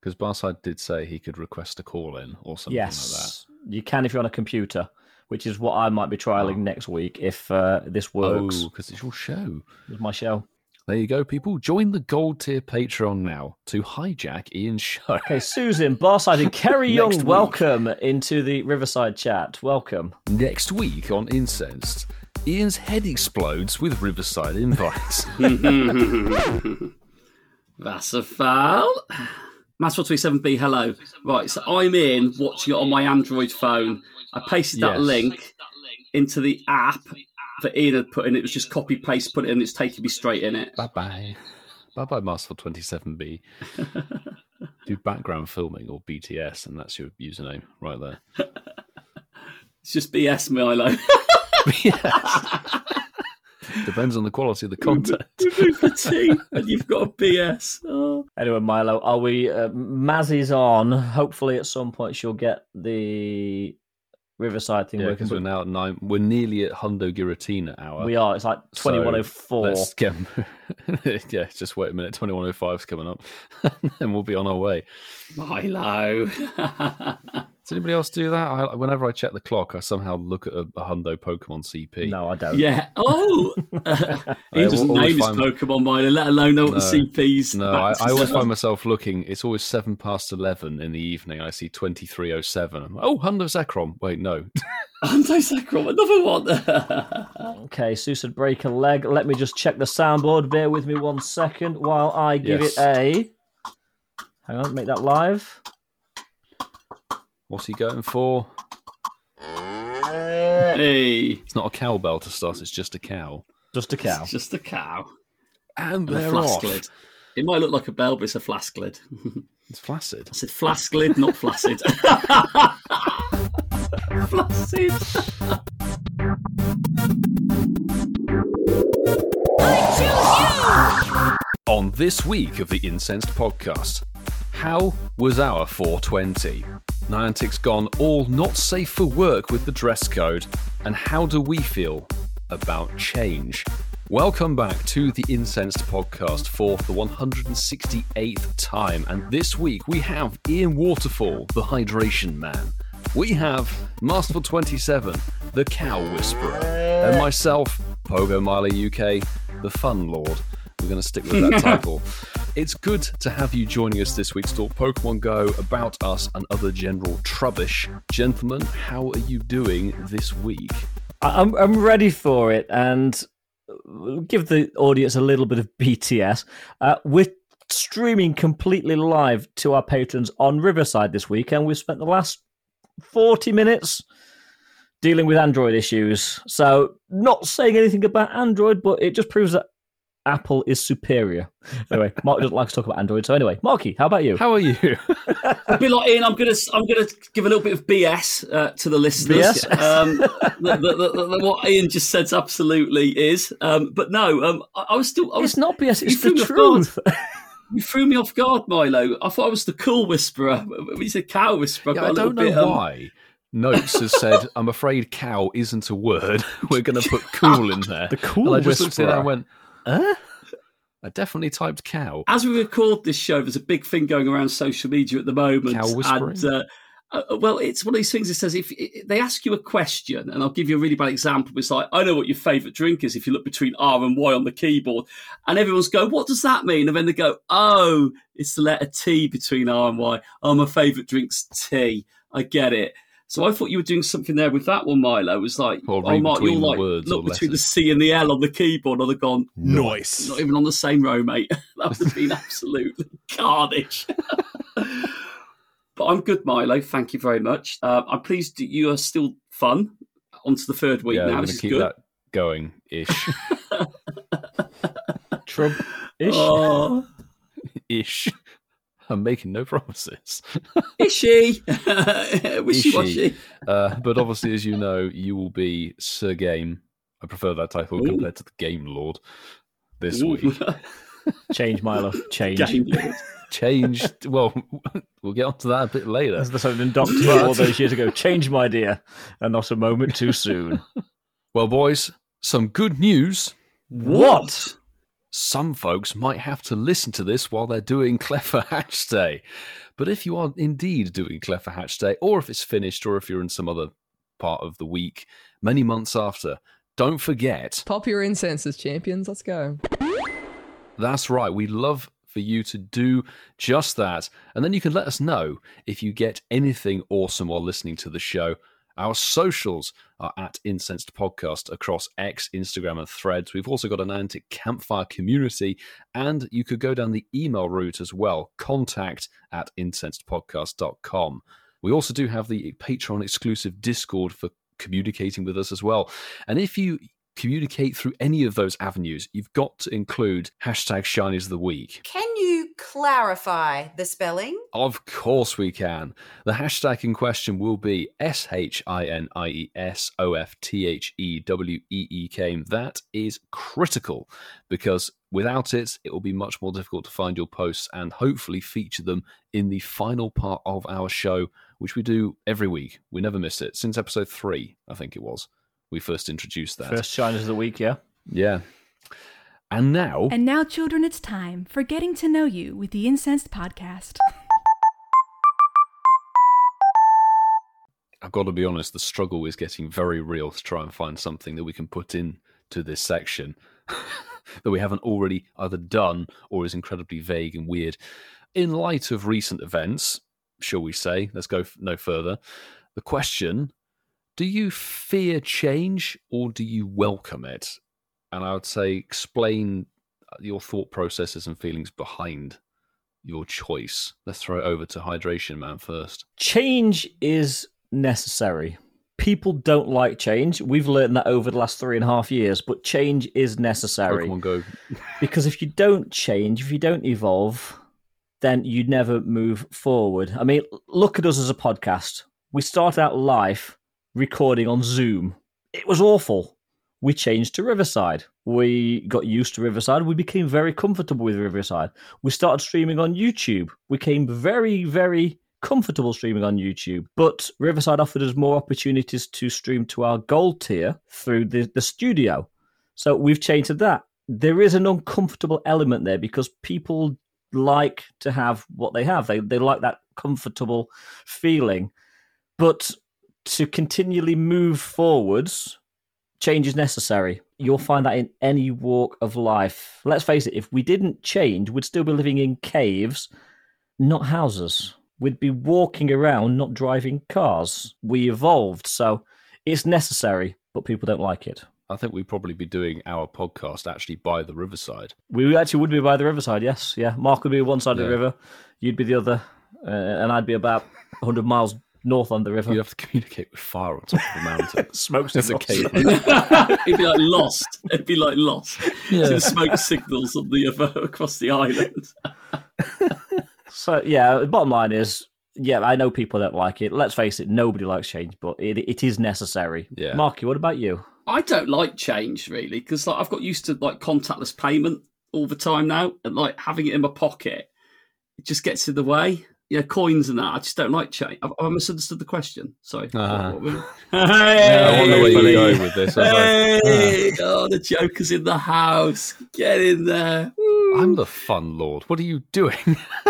Because Barside did say he could request a call in or something like that. You can if you're on a computer, which is what I might be trialing next week if this works. Oh, because it's your show. It's my show. There you go, people. Join the gold tier Patreon now to hijack Ian's show. Okay, Susan, Barside, and Kerry Young, welcome into the Riverside chat. Welcome. Next week on Incensed, Ian's head explodes with Riverside invites. That's a foul. Mass427B, hello. Right, so I'm in watching it on my Android phone. I pasted that link into the app that Ian had put in. It was just copy paste, put it in, it's taking me straight in it. Bye-bye. Bye-bye, Master27B. Do background filming or BTS, and that's your username right there. It's just BS, Milo. BS. Depends on the quality of the content. Remove the T and you've got a BS. Oh. Anyway, Milo, are we... Maz is on. Hopefully at some point she'll get the Riverside thing working. Because we're now at 9. We're nearly at Hundo Giratina hour. We are. It's like 21:04. Let's get... just wait a minute. 21:05's coming up. And then we'll be on our way. Milo. Does anybody else do that? Whenever I check the clock, I somehow look at a Hundo Pokemon CP. No, I don't. Yeah. Oh! He doesn't name his Pokemon, Milo, let alone know what the CP's. No, I always find myself looking. It's always 11:07 in the evening. I see 23:07. I'm like, oh, Hundo Zekrom. Wait, no. Hundo Zekrom, another one. Okay, Sue said break a leg. Let me just check the soundboard. Bear with me 1 second while I give it a... Hang on, make that live. What's he going for? Hey. It's not a cowbell to start, it's just a cow. Just a cow. It's just a cow. And they're off. Lid. It might look like a bell, but it's a flask lid. It's flaccid. I said flask lid, not flaccid. Flaccid. On this week of the Incensed podcast, how was our 420? Niantic's gone all not safe for work with the dress code, and how do we feel about change? Welcome back to the Incensed podcast for the 168th time, and this week we have Ian Waterfall, the Hydration Man. We have Masterful27, the Cow Whisperer, and myself, Pogo Miley UK, the Fun Lord. We're going to stick with that title. It's good to have you joining us this week to talk Pokemon Go, about us, and other general trubbish. Gentlemen, how are you doing this week? I'm ready for it, and give the audience a little bit of BTS. We're streaming completely live to our patrons on Riverside this week, and we've spent the last 40 minutes dealing with Android issues. So, not saying anything about Android, but it just proves that Apple is superior. Anyway, Mark doesn't like to talk about Android. So anyway, Marky, how about you? How are you? A bit like Ian, I'm gonna give a little bit of BS to the listeners. What Ian just said absolutely is, but no, I was. It's not BS. It's the truth. You threw me off guard, Milo. I thought I was the cool whisperer. When you said cow whisperer, I don't know why. Notes has said, I'm afraid cow isn't a word. We're going to put cool in there. The cool and I just whisperer. looked at it and went, I definitely typed cow. As we record this show, there's a big thing going around social media at the moment. Cow whispering? And, well, it's one of these things that says, if they ask you a question, and I'll give you a really bad example, it's like, I know what your favourite drink is if you look between R and Y on the keyboard. And everyone's go, what does that mean? And then they go, oh, it's the letter T between R and Y. Oh, my favourite drink's tea. I get it. So I thought you were doing something there with that one, Milo. It was like, Mark, you're like, look between the C and the L on the keyboard. I'd have gone, nice. Not even on the same row, mate. That would have been absolutely carnage. But I'm good, Milo. Thank you very much. I'm pleased that you are still fun. On to the third week now. This is keep good. That going-ish. Trump-ish? Oh. Ish. I'm making no promises. Ishy. Wishy-washy. But obviously, as you know, you will be Sir Game. I prefer that title compared to the Game Lord this week. Change, Milo. Change. Game Lord. Change. Well, we'll get onto that a bit later. As the sort of Doctor all those years ago. Change, my dear, and not a moment too soon. Well, boys, some good news. What? some folks might have to listen to this while they're doing Clever Hatch Day. But if you are indeed doing Clever Hatch Day, or if it's finished, or if you're in some other part of the week, many months after, don't forget. Pop your incenses, champions. Let's go. That's right. We love for you to do just that. And then you can let us know if you get anything awesome while listening to the show. Our socials are at Incensed Podcast across X, Instagram, and Threads. We've also got an Niantic Campfire community, and you could go down the email route as well, contact@incensedpodcast.com. We also do have the Patreon exclusive Discord for communicating with us as well. And if you communicate through any of those avenues, you've got to include #Shinies of the Week. Can you clarify the spelling? Of course we can. The hashtag in question will be SHINIESOFTHEWEEK. That is critical, because without it, it will be much more difficult to find your posts and hopefully feature them in the final part of our show, which we do every week. We never miss it. Since episode 3, I think it was, we first introduced that. First Shinies of the Week, yeah? Yeah. And now, children, it's time for Getting to Know You with the Incensed Podcast. I've got to be honest, the struggle is getting very real to try and find something that we can put into this section that we haven't already either done or is incredibly vague and weird. In light of recent events, shall we say, let's go no further, the question: do you fear change or do you welcome it? And I would say explain your thought processes and feelings behind your choice. Let's throw it over to Hydration Man first. Change is necessary. People don't like change. We've learned that over the last 3.5 years, but change is necessary. Pokemon Go. Because if you don't change, if you don't evolve, then you never move forward. I mean, look at us as a podcast. We start out live recording on Zoom. It was awful. We changed to Riverside. We got used to Riverside. We became very comfortable with Riverside. We started streaming on YouTube. We became very, very comfortable streaming on YouTube. But Riverside offered us more opportunities to stream to our gold tier through the studio. So we've changed to that. There is an uncomfortable element there because people like to have what they have. They like that comfortable feeling. But to continually move forwards, change is necessary. You'll find that in any walk of life. Let's face it, if we didn't change, we'd still be living in caves, not houses. We'd be walking around, not driving cars. We evolved, so it's necessary, but people don't like it. I think we'd probably be doing our podcast actually by the riverside. We actually would be by the riverside, yes. Yeah, Mark would be one side of the river, you'd be the other, and I'd be about 100 miles north on the river. You'd have to communicate with fire on top of the mountain. Smoke There's a cave. It'd be like Lost. It'd be like Lost. Yeah. The smoke signals on the across the island. So, yeah, the bottom line is, yeah, I know people don't like it. Let's face it, nobody likes change, but it is necessary. Yeah. Marky, what about you? I don't like change, really, because like, I've got used to like contactless payment all the time now, and like having it in my pocket, it just gets in the way. Yeah, coins and that. I just don't like change. I misunderstood the question. Sorry. I Hey, wonder where you're going with this. Hey, oh, the Joker's in the house. Get in there. Woo. I'm the fun lord. What are you doing?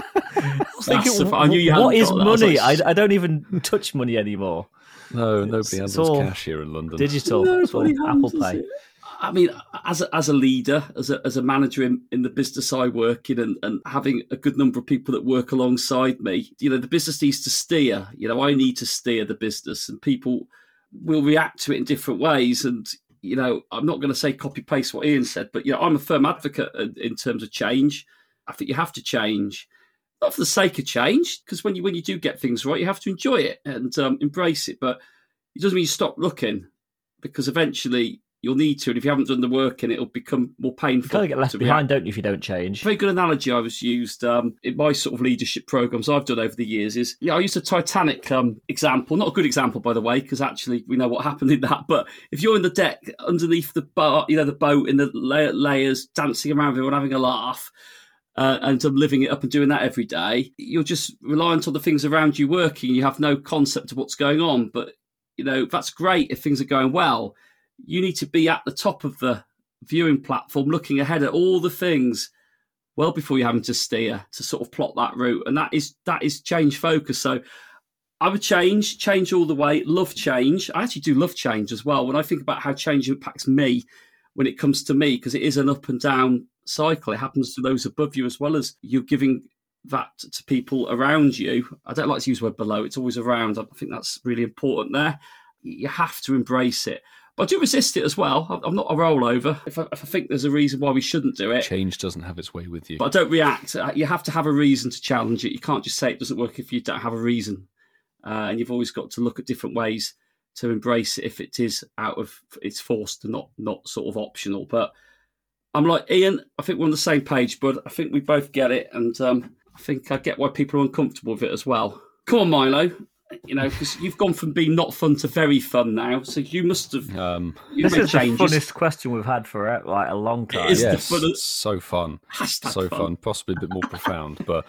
I knew you hadn't what is got that. I was money? like, I don't even touch money anymore. No, nobody handles all cash here in London. Digital. It's all Nobody Apple handles Pay. it. I mean, as a leader, as a manager in the business I work in, and having a good number of people that work alongside me, you know, the business needs to steer. You know, I need to steer the business, and people will react to it in different ways. And you know, I'm not going to say copy paste what Ian said, but you know, I'm a firm advocate in terms of change. I think you have to change, not for the sake of change, because when you do get things right, you have to enjoy it and embrace it. But it doesn't mean you stop looking, because eventually you'll need to, and if you haven't done the work in it, it'll become more painful. You kind of get left behind, don't you, if you don't change? Very good analogy I was used in my sort of leadership programs I've done over the years is, I used a Titanic example, not a good example, by the way, because actually we know what happened in that. But if you're in the deck underneath the bar, the boat in the layers, dancing around everyone, having a laugh, and living it up and doing that every day, you're just reliant on the things around you working. You have no concept of what's going on. But, you know, that's great if things are going well. You need to be at the top of the viewing platform, looking ahead at all the things well before you're having to steer to sort of plot that route. And that is change focus. So I would change all the way, love change. I actually do love change as well. When I think about how change impacts me when it comes to me, because it is an up and down cycle. It happens to those above you as well as you're giving that to people around you. I don't like to use the word below. It's always around. I think that's really important there. You have to embrace it. But I do resist it as well. I'm not a rollover. If I think there's a reason why we shouldn't do it. Change doesn't have its way with you. But I don't react. You have to have a reason to challenge it. You can't just say it doesn't work if you don't have a reason. And you've always got to look at different ways to embrace it if it is it's forced and not sort of optional. But I'm like, Ian, I think we're on the same page, bud. I think we both get it. And I think I get why people are uncomfortable with it as well. Come on, Milo. Because you've gone from being not fun to very fun now. So you must have... this is the funnest question we've had for a long time. It is so fun. So fun. Possibly a bit more profound, but...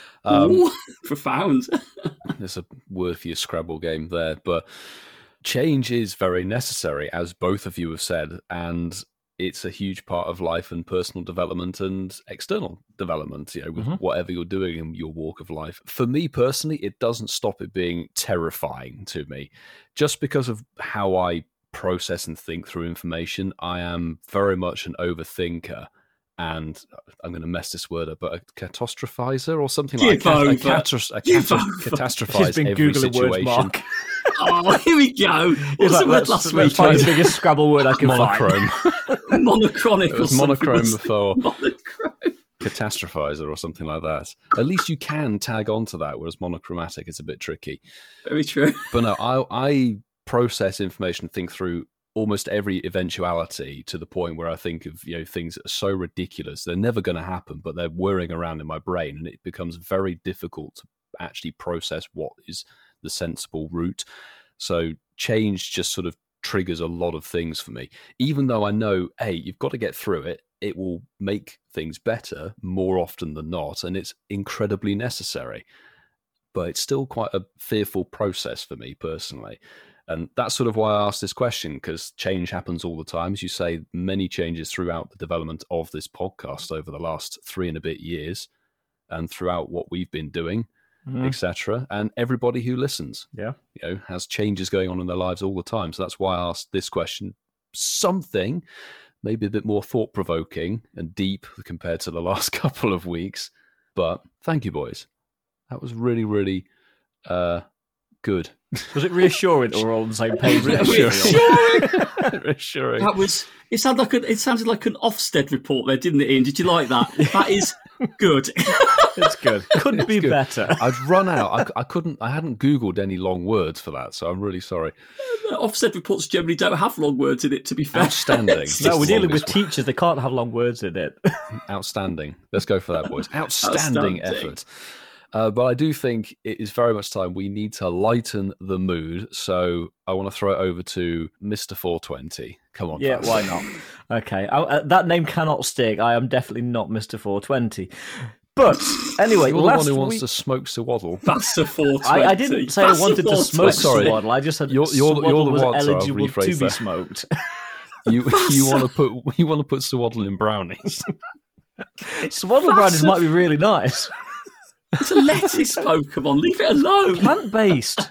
profound. There's a worthier Scrabble game there, but change is very necessary, as both of you have said, and it's a huge part of life and personal development and external development, with whatever you're doing in your walk of life. For me personally, it doesn't stop it being terrifying to me. Just because of how I process and think through information, I am very much an overthinker. And I'm going to mess this word up, but a catastrophizer or something like that. A catastrophize every situation. Oh, here we go. What was the word last week? That's probably the biggest Scrabble word I can monochrome. find. Monochronic. It was monochrome before. Catastrophizer or something like that. At least you can tag onto that, whereas monochromatic is a bit tricky. Very true. But no, I process information, think through almost every eventuality to the point where I think of things that are so ridiculous they're never going to happen, but they're whirring around in my brain, and it becomes very difficult to actually process what is the sensible route. So change just sort of triggers a lot of things for me, even though I know, hey, you've got to get through it. It will make things better more often than not, and it's incredibly necessary. But it's still quite a fearful process for me personally. And that's sort of why I asked this question, because change happens all the time. As you say, many changes throughout the development of this podcast over the last 3 and a bit years, and throughout what we've been doing, etc. And everybody who listens, has changes going on in their lives all the time. So that's why I asked this question. Something maybe a bit more thought-provoking and deep compared to the last couple of weeks. But thank you, boys. That was really, really good. Was it reassuring or all on the same page? Reassuring. It sounded like an Ofsted report there, didn't it, Ian? Did you like that? That is good. It's good. Couldn't be better. I'd run out. I hadn't Googled any long words for that, so I'm really sorry. Ofsted reports generally don't have long words in it, to be fair. Outstanding. No, we're dealing with teachers. They can't have long words in it. Outstanding. Let's go for that, boys. Outstanding effort. But I do think it is very much time we need to lighten the mood. So I want to throw it over to Mr. 420. Come on. Yeah, why not? Okay. That name cannot stick. I am definitely not Mr. 420. But anyway, you're the one who wants to smoke Swaddle. That's the 420. I didn't say I wanted to smoke Swaddle. I just said Swaddle was eligible to be smoked. You want to put Swaddle in brownies. Swaddle brownies might be really nice. It's a lettuce Pokemon. Leave it alone. Plant-based.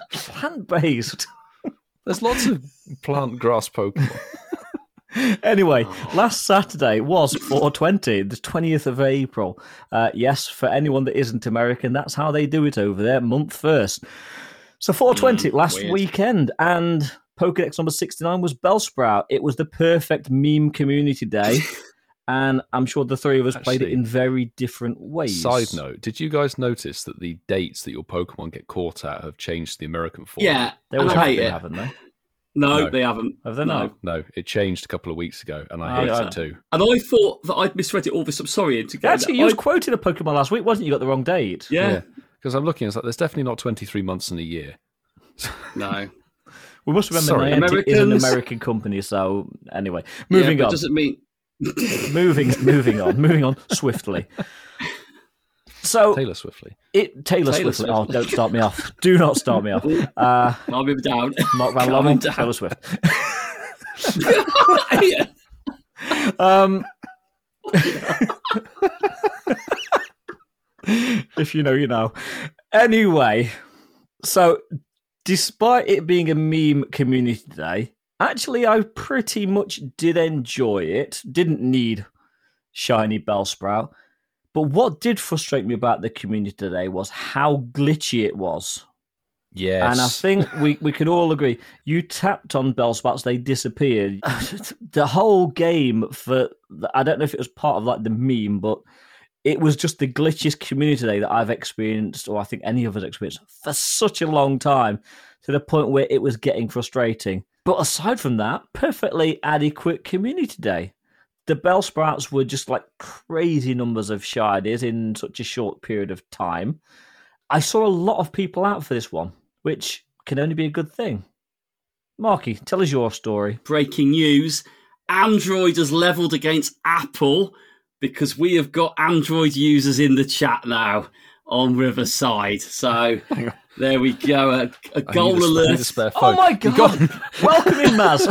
There's lots of plant grass Pokemon. Anyway, last Saturday was 420, the 20th of April. Yes, for anyone that isn't American, that's how they do it over there, month first. So 420 last weekend, and Pokedex number 69 was Bellsprout. It was the perfect meme community day. And I'm sure the three of us played it in very different ways. Side note, did you guys notice that the dates that your Pokemon get caught at have changed to the American form? Yeah, they always have been, haven't they? No, they haven't. Have they not? No, it changed a couple of weeks ago, and I hate it too. And I thought that I'd misread it all this. I'm sorry. Actually, you was quoting a Pokemon last week, wasn't you? You got the wrong date. Yeah. Because I'm looking, it's like, there's definitely not 23 months in a year. No. We must remember Niantic is an American company, so anyway. Moving on. Doesn't mean... moving on swiftly. So Taylor Swiftly. Taylor Swiftly. Oh, don't start me off. Do not start me off. I'll be down. Mark Van Lommel, Taylor Swift. If you know, you know. Anyway, so despite it being a meme community day, actually I pretty much did enjoy it. Didn't need shiny Bellsprout. But what did frustrate me about the community today was how glitchy it was. Yes. And I think we can all agree, you tapped on Bellsprouts, they disappeared. The whole game I don't know if it was part of like the meme, but it was just the glitchiest community today that I've experienced, or I think any of us experienced, for such a long time, to the point where it was getting frustrating. But aside from that, perfectly adequate community day. The Bellsprouts were just like crazy numbers of shinies in such a short period of time. I saw a lot of people out for this one, which can only be a good thing. Marky, tell us your story. Breaking news. Android has levelled against Apple because we have got Android users in the chat now on Riverside. So there we go. A goal alert. Oh my God. Welcome in, Maz.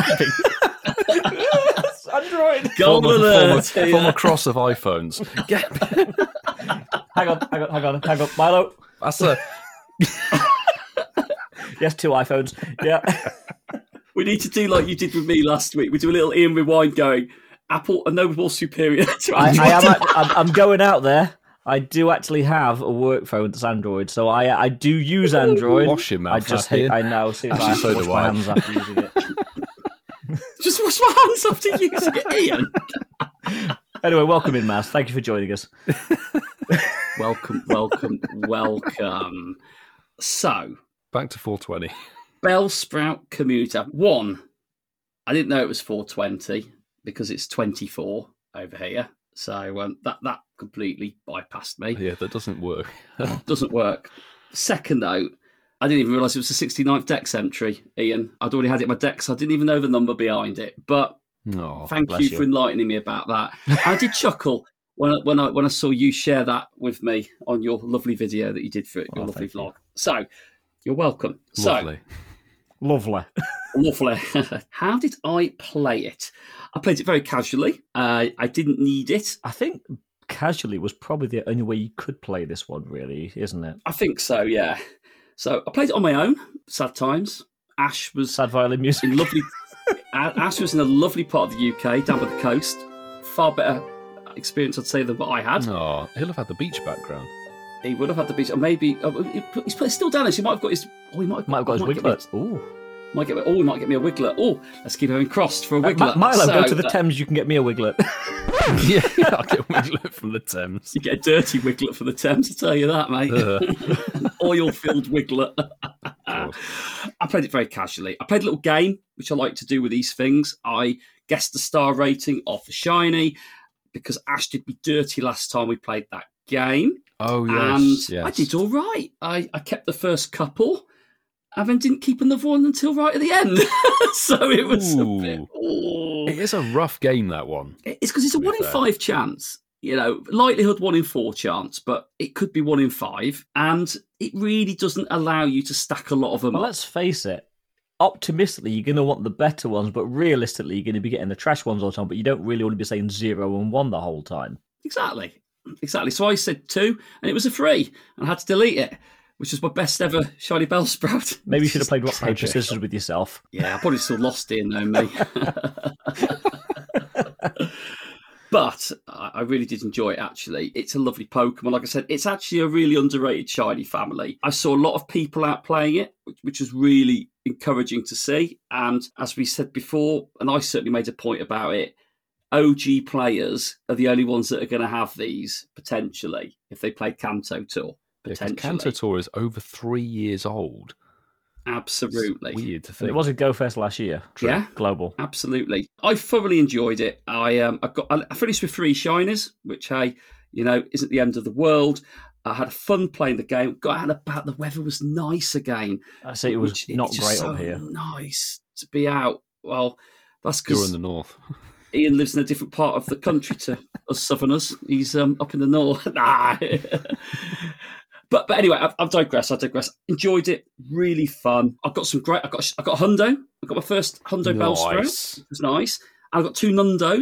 Android. Goal alert. Former cross of iPhones. Hang on. Milo. That's a... Yes, 2 iPhones. Yeah. We need to do like you did with me last week. We do a little Ian Rewind going, Apple are no more superior to Android. I'm going out there. I do actually have a work phone that's Android, so I do use Android. Wash your mouth. I just hate. I know. See, I so wash do my I. hands after using it. Just wash my hands after using it, Ian. Anyway, welcome in, Maz. Thank you for joining us. Welcome. So, back to 420. Bellsprout Community. 1, I didn't know it was 420 because it's 24 over here. So that completely bypassed me. Yeah, that doesn't work. Doesn't work. Second note, I didn't even realise it was the 69th Dex entry, Ian. I'd already had it in my Dex. I didn't even know the number behind it. But thank you for enlightening me about that. I did chuckle when I saw you share that with me on your lovely video that you did for it, your lovely vlog. So, you're welcome. Lovely. Lovely. How did I play it? I played it very casually. I didn't need it. I think casually was probably the only way you could play this one, really, isn't it? I think so, yeah. So I played it on my own. Sad times. Ash was sad violin music. Ash was in a lovely part of the UK, down by the coast. Far better experience, I'd say, than what I had. Oh, he'll have had the beach background. He would have had the beach, or maybe he's still down there. So he might have got his. He might have got his Wiglet. Ooh. He might get me a Wiglet. Oh, let's keep having crossed for a Wiglet. Milo, go to the Thames. You can get me a Wiglet. Yeah, I'll get a Wiglet from the Thames. You get a dirty Wiglet from the Thames, I tell you that, mate. Oil-filled Wiglet. I played it very casually. I played a little game, which I like to do with these things. I guessed the star rating of the shiny because Ash did me dirty last time we played that game. Oh, yes. And I did all right. I kept the first couple and then didn't keep another one until right at the end. So it was a bit... It is a rough game, that one. It's because it's a 1 in 5 chance. You know, likelihood 1 in 4 chance, but it could be 1 in 5. And it really doesn't allow you to stack a lot of them up. Let's face it. Optimistically, you're going to want the better ones, but realistically, you're going to be getting the trash ones all the time, but you don't really want to be saying 0 and 1 the whole time. Exactly. So I said 2, and it was a 3, and I had to delete it, which was my best ever shiny Bellsprout. Maybe you should have played rock, paper, scissors with yourself. Yeah, I probably still lost it, knowing me. But I really did enjoy it, actually. It's a lovely Pokemon. Like I said, it's actually a really underrated shiny family. I saw a lot of people out playing it, which was really encouraging to see. And as we said before, and I certainly made a point about it, OG players are the only ones that are going to have these, potentially, if they play Kanto Tour. Potentially. Kanto Tour is over 3 years old. Absolutely. It's weird to think. And it was a Go Fest last year. Yeah. Global. Absolutely. I thoroughly enjoyed it. I finished with 3 shinies, which, hey, you know, isn't the end of the world. I had fun playing the game. Got out and about. The weather was nice again. I say it was not great up here. Nice to be out. Well, that's because you're in the north. Ian lives in a different part of the country to us Southerners. He's up in the north. Nah. But anyway, I digress. Enjoyed it. Really fun. I got some great. I got a Hundo. I got my first Hundo Bellsprout. It was nice. I got 2 Nundos.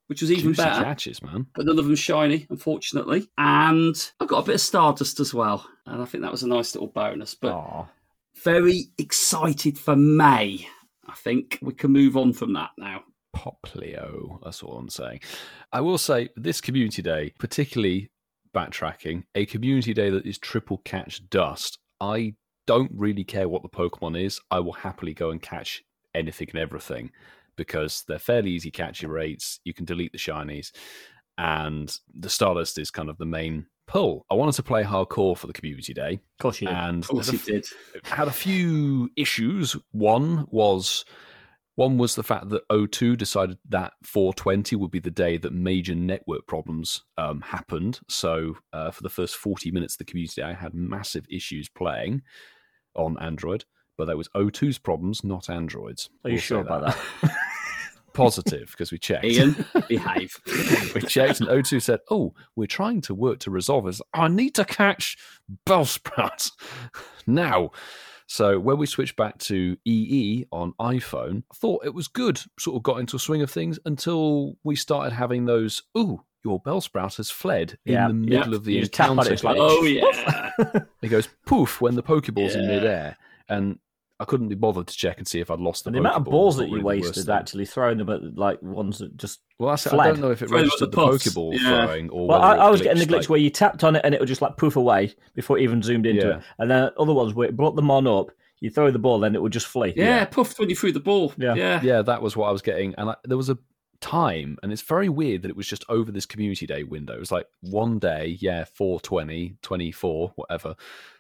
which was even Juicy better. catches, man. But none of them shiny, unfortunately. And I got a bit of Stardust as well. And I think that was a nice little bonus. But Aw. very excited for May. I think we can move on from that now. Poplio, that's all I'm saying. I will say, this community day, particularly backtracking, a community day that is triple catch dust, I don't really care what the Pokemon is. I will happily go and catch anything and everything because they're fairly easy catchy rates. You can delete the shinies, and the Stardust is kind of the main pull. I wanted to play hardcore for the community day. Of course you did. And Of course he did. had a few issues. One was the fact that O2 decided that 420 would be the day that major network problems happened. So for the first 40 minutes of the community, I had massive issues playing on Android, but that was O2's problems, not Android's. Are you We'll sure say about that? Positive, because we checked. Ian, behave. We checked, and O2 said, "Oh, we're trying to work to resolve this. I need to catch Bellsprout now." So when we switched back to EE on iPhone, I thought it was good. Sort of got into a swing of things until we started having those, "Ooh, your Bellsprout has fled" in the middle of the You just tap on encounter. it, it's like, Oh, yeah. It goes poof when the Pokeball's in Yeah. midair, and I couldn't be bothered to check and see if I'd lost the And the amount of Pokeball balls was that you not really the worst wasted thing. actually throwing them at like ones that just Well, that's it. I fled. don't know if it Throwing them at registered the the puffs. Pokeball Yeah. throwing or Well, whether I it was getting the glitch like- where you tapped on it and it would just like poof away before it even zoomed into Yeah. it. And then other ones where it brought them on up, you throw the ball, then it would just flee. Yeah, puffed when you threw the ball. Yeah. Yeah, that was what I was getting. And there was a time, and it's very weird that it was just over this community day window. It was like one day, 420, 24, whatever.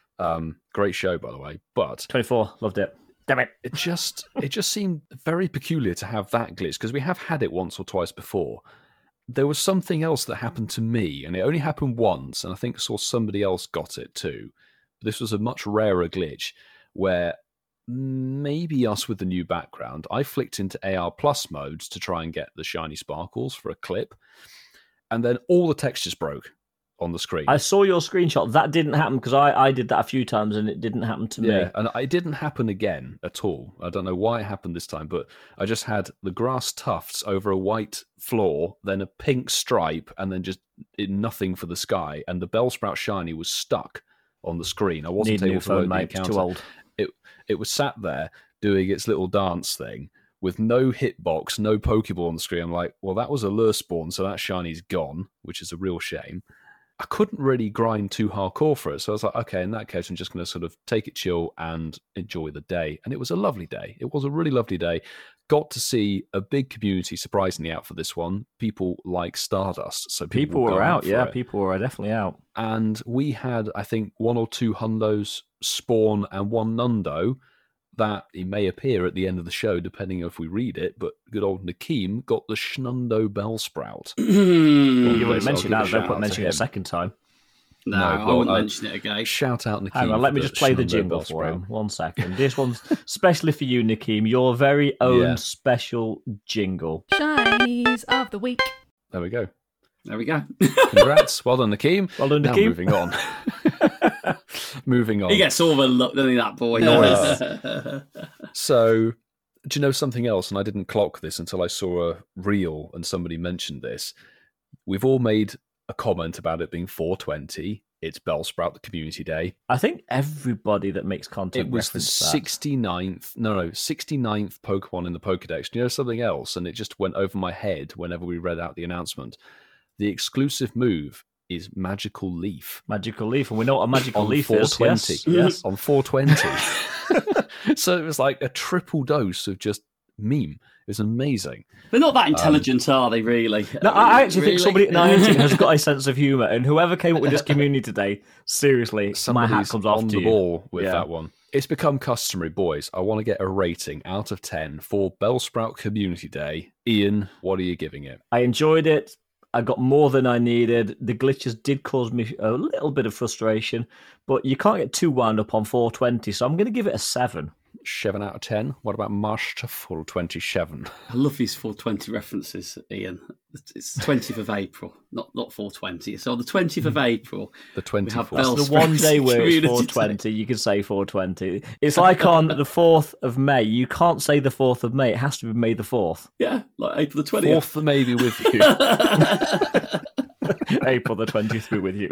Great show, by the way. But 24, loved it. Damn it. it just seemed very peculiar to have that glitch, because we have had it once or twice before. There was something else that happened to me, and it only happened once, and I think saw somebody else got it too. But this was a much rarer glitch where maybe us with the new background, I flicked into AR plus modes to try and get the shiny sparkles for a clip, and then all the textures broke on the screen. I saw your screenshot. That didn't happen because I did that a few times and it didn't happen to me. Yeah, and it didn't happen again at all. I don't know why it happened this time, but I just had the grass tufts over a white floor, then a pink stripe, and then just nothing for the sky. And the Bellsprout shiny was stuck on the screen. I wasn't Need a new able to phone, load the mate. It's encounter. too old. It was sat there doing its little dance thing with no hitbox, no Pokeball on the screen. I'm like, well, that was a lure spawn, so that shiny's gone, which is a real shame. I couldn't really grind too hardcore for it. So I was like, okay, in that case, I'm just going to sort of take it chill and enjoy the day. And it was a lovely day. It was a really lovely day. Got to see a big community surprisingly out for this one. People like Stardust. So People go were out, for yeah. it. People were definitely out. And we had, I think, 1 or 2 Hundos spawn and 1 Nundo that it may appear at the end of the show, depending if we read it. But good old Nakeem got the Schnundo Bellsprout. You Yes, wouldn't I'll mention give a that. shout Don't put out mention to it a him. second time. No, No, I well, wouldn't I- mention it again. Shout out Nakeem. Hang on, let for me just play the Schnundo jingle for Bellsprout. him. 1 second. This one's specially for you, Nakeem. Your very own Yeah. special jingle. Shinies of the week. There we go. There we go. Congrats. Well done, Nakeem. Well done, Now Nakeem. moving on. Moving on. He gets all the look, doesn't he, that boy? So, do you know something else? And I didn't clock this until I saw a reel and somebody mentioned this. We've all made a comment about it being 420. It's Bellsprout, the community day. I think everybody that makes content It was the referenced that. 69th Pokemon in the Pokedex. Do you know something else? And it just went over my head whenever we read out the announcement. The exclusive move is Magical Leaf. Magical Leaf, and we know what a magical On leaf 420. is. Yes. On 420. So it was like a triple dose of just meme. It was amazing. They're not that intelligent, are they, really? No, I actually think Really? somebody at Niantic has got a sense of humour, and whoever came up with this community today, seriously, my hat Somebody's comes off on to the you. ball with Yeah. that one. It's become customary, boys. I want to get a rating out of 10 for Bellsprout Community Day. Ian, what are you giving it? I enjoyed it. I got more than I needed. The glitches did cause me a little bit of frustration, but you can't get too wound up on 420, so I'm going to give it a 7. 7 out of 10. What about March to full 27? I love these 420 references, Ian. It's the 20th of April, not 420. So on the 20th of April, The we 24th. have That's the one day where it's Community 420. You can say 420. It's like on the 4th of May. You can't say the 4th of May. It has to be May the 4th. Yeah, like April the 20th. 4th may be with you. April the 20th be with you.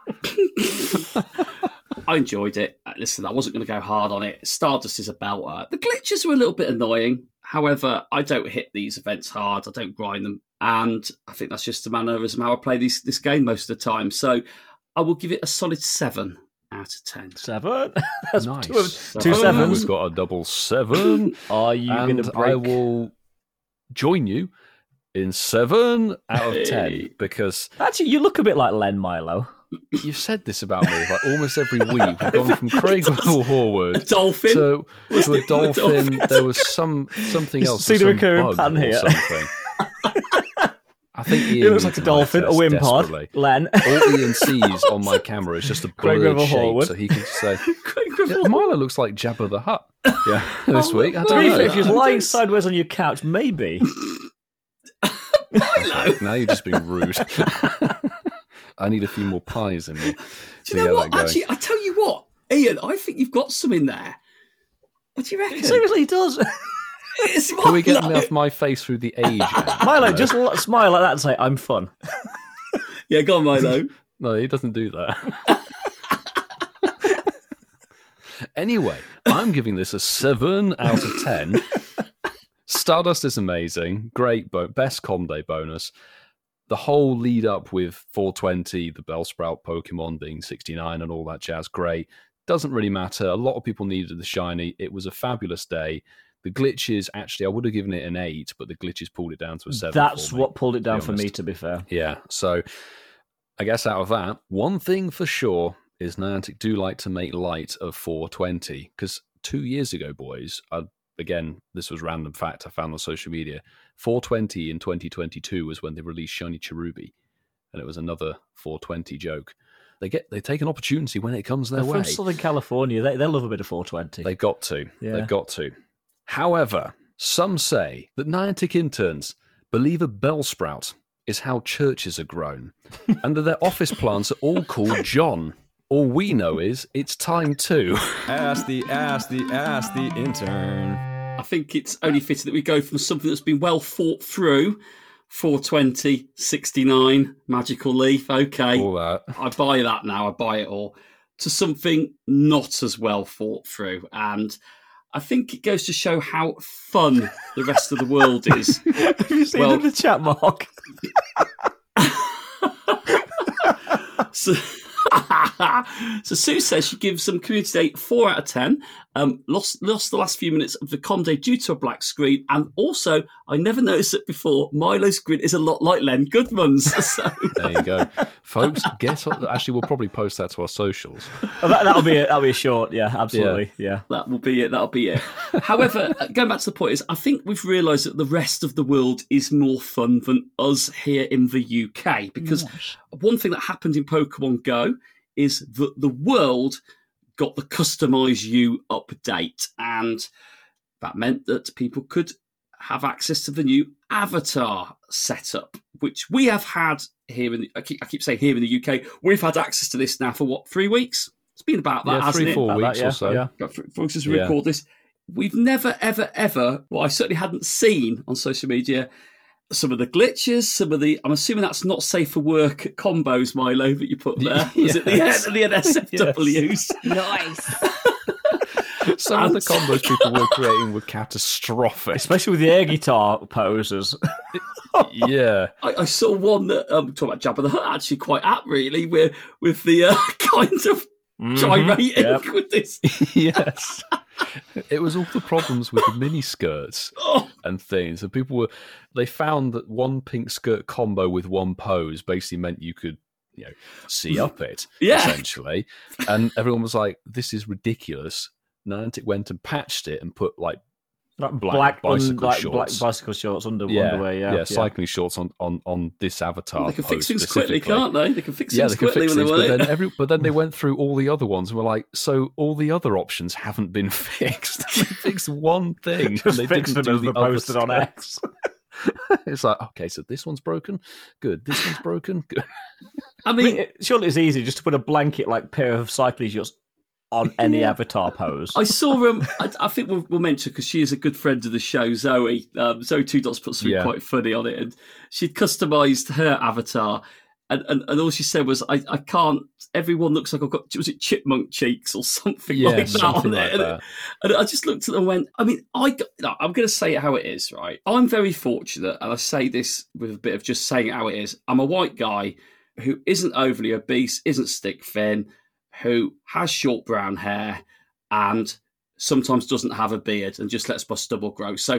I enjoyed it. Listen, I wasn't going to go hard on it. Stardust is a belter. The glitches were a little bit annoying. However, I don't hit these events hard. I don't grind them. And I think that's just a mannerism how I play this game most of the time. So I will give it a solid 7 out of 10. 7? That's Nice. two sevens. We've got a double 7. Are you going And to break? I will join you in 7 out of 10 because Actually, you look a bit like Len Milo. you've said this about me like almost every week. We've gone from Craig Horwood A dolphin? to a dolphin. dolphin. There was something You else. see the some recurring bug pan or here? something. I think It Ian looks like needs a an dolphin, eye a test wimpod. desperately. Len. All Ian sees on my camera is just a Craig blurred River shape, Horwood. so he can just say, Craig yeah, Griffin. Milo looks like Jabba the Hutt. Yeah, this week. I To don't be know. fair, if you're lying sideways on your couch, maybe. Milo. Now you're just being rude. I need a few more pies in me Do to you know get what? that going. Actually, I tell you what, Ian, I think you've got some in there. What do you reckon? Seriously, he does. It's Can we get Milo. me off my face through the age? Milo, just smile like that and say, I'm fun. Yeah, go on, Milo. No, he doesn't do that. Anyway, I'm giving this a 7 out of 10. Stardust is amazing. Great, best Com Day bonus. The whole lead up with 420, the Bellsprout Pokemon being 69 and all that jazz, great. Doesn't really matter. A lot of people needed the shiny. It was a fabulous day. The glitches, actually, I would have given it an 8, but the glitches pulled it down to a 7. That's for me, what pulled it down be for me, honest. to be fair. Yeah, so I guess out of that, one thing for sure is Niantic do like to make light of 420, because 2 years ago, boys, again, this was random fact I found on social media, 420 in 2022 was when they released Shiny Cherubi, and it was another 420 joke. They take an opportunity when it comes their They're way. from Southern California. They love a bit of 420. They've got to. Yeah. They've got to. However, some say that Niantic interns believe a Bellsprout is how churches are grown, and that their office plants are all called John. All we know is it's time to Ask the intern. I think it's only fitting that we go from something that's been well thought through, 420, 69, Magical Leaf, okay. all that. I buy that now, I buy it all, to something not as well thought through. And I think it goes to show how fun the rest of the world is. Have you seen Well- in the chat, Mark? So, so Sue says she gives some Community Day 4 out of 10. Lost the last few minutes of the Com Day due to a black screen, and also I never noticed it before. Milo's grin is a lot like Len Goodman's. So There you go, folks. Guess what? Actually, we'll probably post that to our socials. Oh, that'll be a short. Yeah, absolutely. Yeah. that will be it. That'll be it. However, going back to the point is, I think we've realised that the rest of the world is more fun than us here in the UK, because one thing that happened in Pokemon Go is that the world got the Customise You update, and that meant that people could have access to the new avatar setup, which we have had here in the, I keep saying here in the UK. We've had access to this now for what, 3 weeks? It's been about that, Yeah, hasn't 3-4 it? weeks yeah, or so. yeah. Got folks as we Yeah. record this. We've never, ever, well, I certainly hadn't seen on social media some of the glitches, some of the, I'm assuming that's not safe for work combos, Milo, that you put there. Was it the NSFWs? Nice. Some of the combos people were creating were catastrophic. Especially with the air guitar poses. Yeah, I saw one that, talking about Jabba the Hutt, actually quite apt, really, with the kind of gyrating Yep. with this. yes. It was all the problems with the mini skirts Oh, and things. And they found that one pink skirt combo with one pose basically meant you could, see up it, Yeah. essentially. And everyone was like, this is ridiculous. Niantic went and patched it and put like Like black bicycle black shorts. bicycle shorts underwear. Yeah, cycling shorts on this avatar. They can fix post things quickly, specifically. can't they? They can fix Yeah, things they can quickly fix when things, they want it. but then they went through all the other ones and were like, so all the other options haven't been fixed. They fixed one thing. Just and they fix didn't them do as the they other posted on stuff. X. It's like, okay, so this one's broken. Good. This one's broken. Good. I I mean, mean, surely it's easy just to put a blanket like pair of cycling shorts on any avatar pose. I saw I think we'll mention because she is a good friend of the show, Zoe. Zoe Two Dots put something quite funny on it, and she'd customised her avatar, and all she said was, "I can't. Everyone looks like I've got was it chipmunk cheeks or something like that something on like it." that. And I just looked at it and went, I mean, I'm going to say it how it is, right? I'm very fortunate, and I say this with a bit of just saying it how it is. I'm a white guy who isn't overly obese, isn't stick thin, who has short brown hair and sometimes doesn't have a beard and just lets my stubble grow. So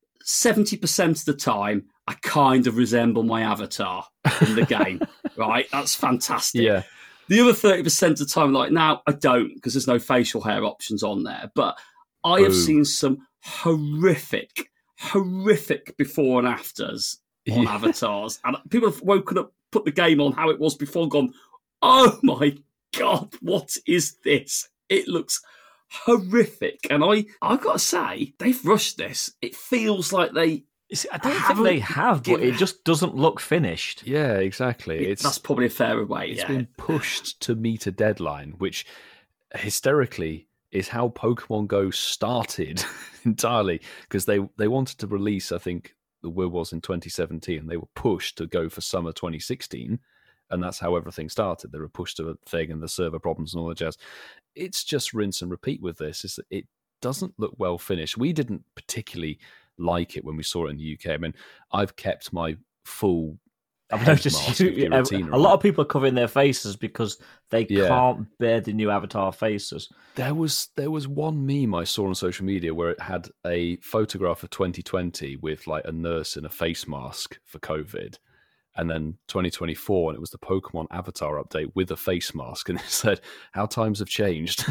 70% of the time, I kind of resemble my avatar in the game, right? That's fantastic. Yeah. The other 30% of the time, like now, I don't because there's no facial hair options on there. But I have seen some horrific before and afters on avatars. And people have woken up, put the game on how it was before, and gone, oh my God, what is this? It looks horrific. And I've got to say, they've rushed this. It feels like they... I don't think they have, but it just doesn't look finished. Yeah, exactly. That's probably a fairer way, It's been pushed to meet a deadline, which hysterically is how Pokemon Go started entirely, because they wanted to release, I think, the word was in 2017, and they were pushed to go for summer 2016. And that's how everything started. They were pushed to a thing and the server problems and all that jazz. It's just rinse and repeat with this. It doesn't look well finished. We didn't particularly like it when we saw it in the UK. I mean, I've kept my full I've head noticed mask of Giratina a lot of people are covering their faces because they can't bear the new avatar faces. There was one meme I saw on social media where it had a photograph of 2020 with like a nurse in a face mask for COVID. And then 2024, and it was the Pokemon Avatar update with a face mask, and it said, "How times have changed."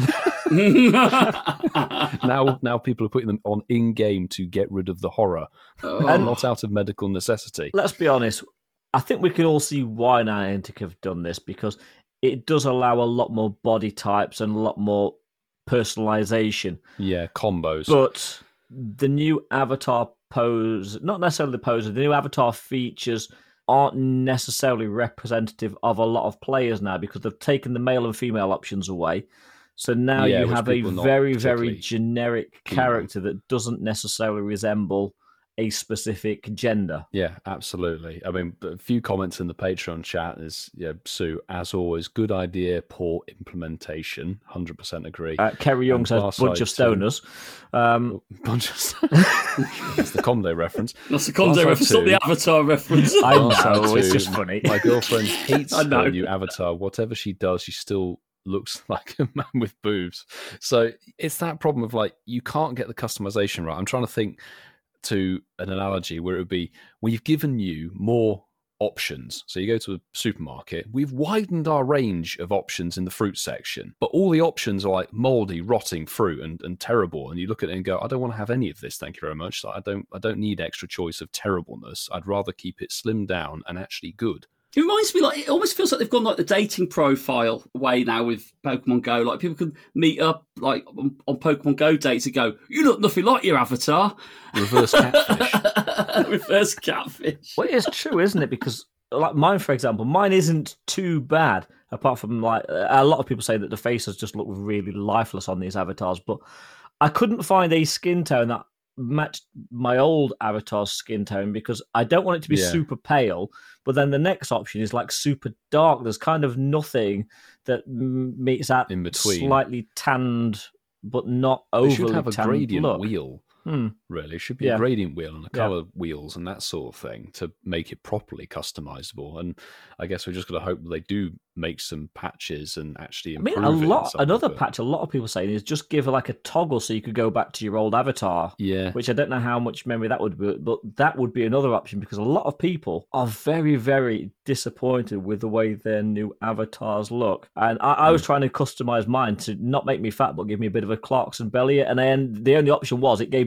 now people are putting them on in game to get rid of the horror, and not out of medical necessity. Let's be honest. I think we can all see why Niantic have done this, because it does allow a lot more body types and a lot more personalization. Yeah, combos. But the new avatar pose, not necessarily the pose, the new avatar features aren't necessarily representative of a lot of players now, because they've taken the male and female options away. So now you have a very, very generic character that doesn't necessarily resemble a specific gender. Yeah, absolutely. I mean, a few comments in the Patreon chat is, Sue, as always, good idea, poor implementation. 100% agree. Kerry Young says, bunch of stoners. Bunch of That's the Conde reference. That's the Conde reference, not the Avatar reference. I know, it's just funny. My girlfriend hates her new Avatar. Whatever she does, she still looks like a man with boobs. So it's that problem of like, you can't get the customization right. I'm trying to think to an analogy where it would be, we've given you more options. So you go to a supermarket, we've widened our range of options in the fruit section, but all the options are like moldy, rotting fruit and terrible. And you look at it and go, I don't want to have any of this. Thank you very much. I don't need extra choice of terribleness. I'd rather keep it slimmed down and actually good. It reminds me, like, it almost feels like they've gone like the dating profile way now with Pokemon Go. Like, people can meet up like on Pokemon Go dates and go, "You look nothing like your avatar." Reverse catfish. Reverse catfish. Well, it's true, isn't it? Because like mine, for example, mine isn't too bad. Apart from like a lot of people say that the faces just look really lifeless on these avatars, but I couldn't find a skin tone that matched my old avatar's skin tone, because I don't want it to be super pale, but then the next option is like super dark. There's kind of nothing that meets that in between, slightly tanned but not overly tanned. They should have a gradient look. wheel. Really, it should be a gradient wheel and a color wheels and that sort of thing to make it properly customizable. And I guess we're just going to hope that they do make some patches and actually improve another patch a lot of people saying is just give like a toggle so you could go back to your old avatar. Yeah, which I don't know how much memory that would be, but that would be another option, because a lot of people are very, very disappointed with the way their new avatars look. And I was trying to customize mine to not make me fat but give me a bit of a Clarkson belly, and then the only option was it gave me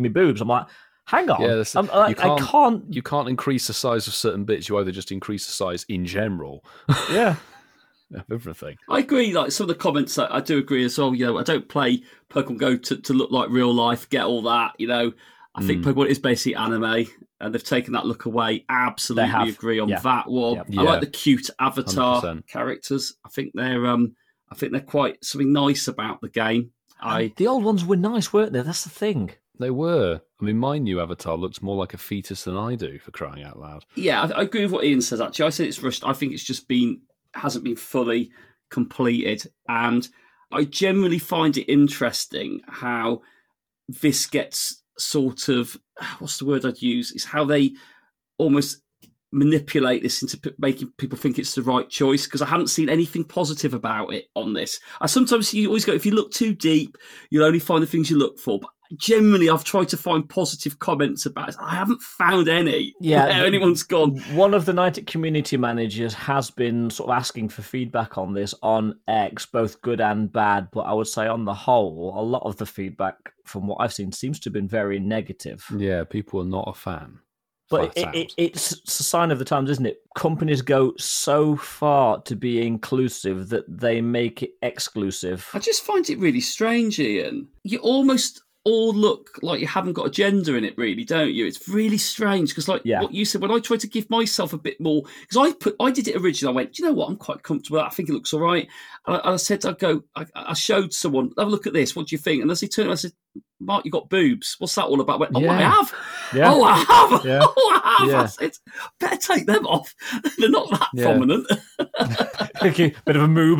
me boobs. I'm like, hang on. Yeah, I can't. You can't increase the size of certain bits. You either just increase the size in general. Yeah. Of everything. I agree. Like some of the comments, I do agree as well. You know, I don't play Pokemon Go to look like real life. Get all that. You know, I think Pokemon is basically anime, and they've taken that look away. Absolutely agree on that one. Yeah. I like the cute avatar 100%. characters. I think they're quite something nice about the game. The old ones were nice, weren't they? That's the thing. They were. I mean, my new avatar looks more like a fetus than I do, for crying out loud. Yeah, I agree with what Ian says. Actually, I said it's rushed. I think it's just hasn't been fully completed, and I generally find it interesting how this gets sort of, what's the word I'd use, is how they almost manipulate this into making people think it's the right choice, because I haven't seen anything positive about it on this. You always go, if you look too deep, you'll only find the things you look for, but generally I've tried to find positive comments about it. I haven't found any where anyone's gone. One of the Niantic community managers has been sort of asking for feedback on this on X, both good and bad, but I would say on the whole, a lot of the feedback from what I've seen seems to have been very negative. Yeah, people are not a fan. But it's a sign of the times, isn't it? Companies go so far to be inclusive that they make it exclusive. I just find it really strange, Ian. You almost all look like you haven't got a gender in it, really, don't you? It's really strange because, what you said, when I tried to give myself a bit more, because I did it originally, I went, do you know what? I'm quite comfortable with that. I think it looks all right. And I said, I showed someone, have a look at this. What do you think? And as he turned, I said, Mark, you got boobs. What's that all about? I went, I have. Yeah. Oh, I have. Yeah. Oh, I have. Yeah. I said, better take them off. They're not that prominent. Okay, bit of a move.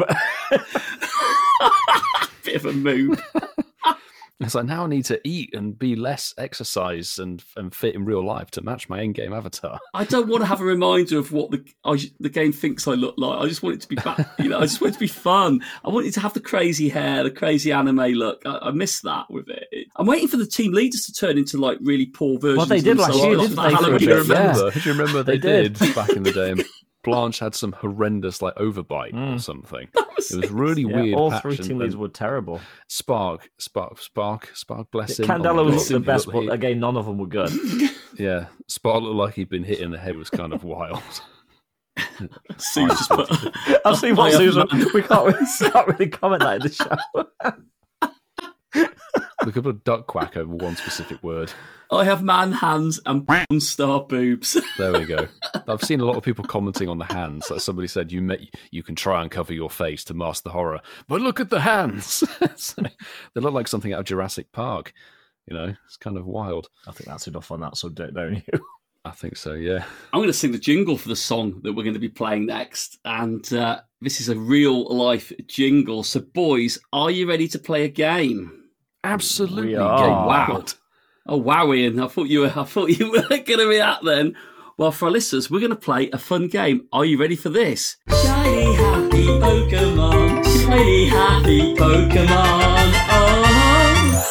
Bit of a move. It's like, now I need to eat and be less exercise and fit in real life to match my in-game avatar. I don't want to have a reminder of what the game thinks I look like. I just want it to be back, I just want it to be fun. I want it to have the crazy hair, the crazy anime look. I miss that with it. I'm waiting for the team leaders to turn into like really poor versions. Well, they did last year, didn't they? Do you remember they did did. back in the day? Blanche had some horrendous overbite or something. It was really weird. All patch, three team leads were terrible. Spark, bless him. Candela looked the best, but again, none of them were good. Yeah, Spark looked like he'd been hit in the head. Was kind of wild. Sue's just put, I've seen what Susan. We can't really comment that in the show. We could put duck quack over one specific word. I have man hands and star boobs. There we go. I've seen a lot of people commenting on the hands. Like somebody said, you can try and cover your face to mask the horror, but look at the hands. They look like something out of Jurassic Park. It's kind of wild. I think that's enough on that subject, don't you? I think so, yeah. I'm going to sing the jingle for the song that we're going to be playing next. And this is a real life jingle. So, boys, are you ready to play a game? Absolutely. Wow. Oh, wow, Ian. I thought you were going to be out then. Well, for our listeners, we're going to play a fun game. Are you ready for this? Shiny, happy Pokemon. Shiny, happy Pokemon. Oh.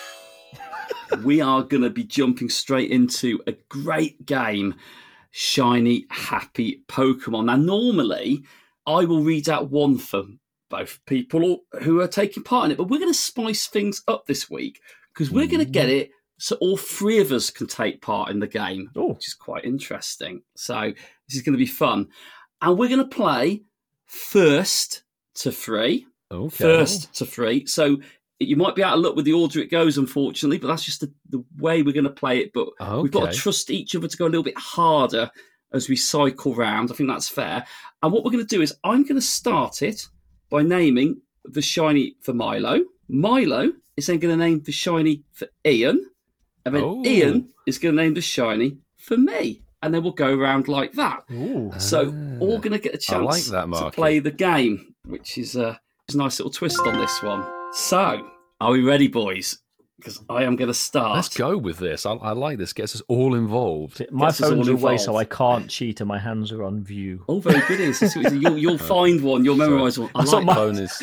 We are going to be jumping straight into a great game. Shiny, happy Pokemon. Now, normally, I will read out one for both people who are taking part in it, but we're going to spice things up this week because we're going to get it so all three of us can take part in the game, which is quite interesting. So this is going to be fun. And we're going to play first to three. Okay. First to three. So you might be out of luck with the order it goes, unfortunately, but that's just the way we're going to play it. But we've got to trust each other to go a little bit harder as we cycle round. I think that's fair. And what we're going to do is I'm going to start it by naming the shiny for Milo. Milo is then going to name the shiny for Ian. And then Ian is going to name the shiny for me. And then we'll go around like that. So all going to get a chance to play the game, which is a nice little twist on this one. So, are we ready, boys? Because I am going to start. Let's go with this. I like this. Gets us all involved. My phone's away, so I can't cheat, and my hands are on view. Oh, very good. You'll find one. You'll memorise one. Phone is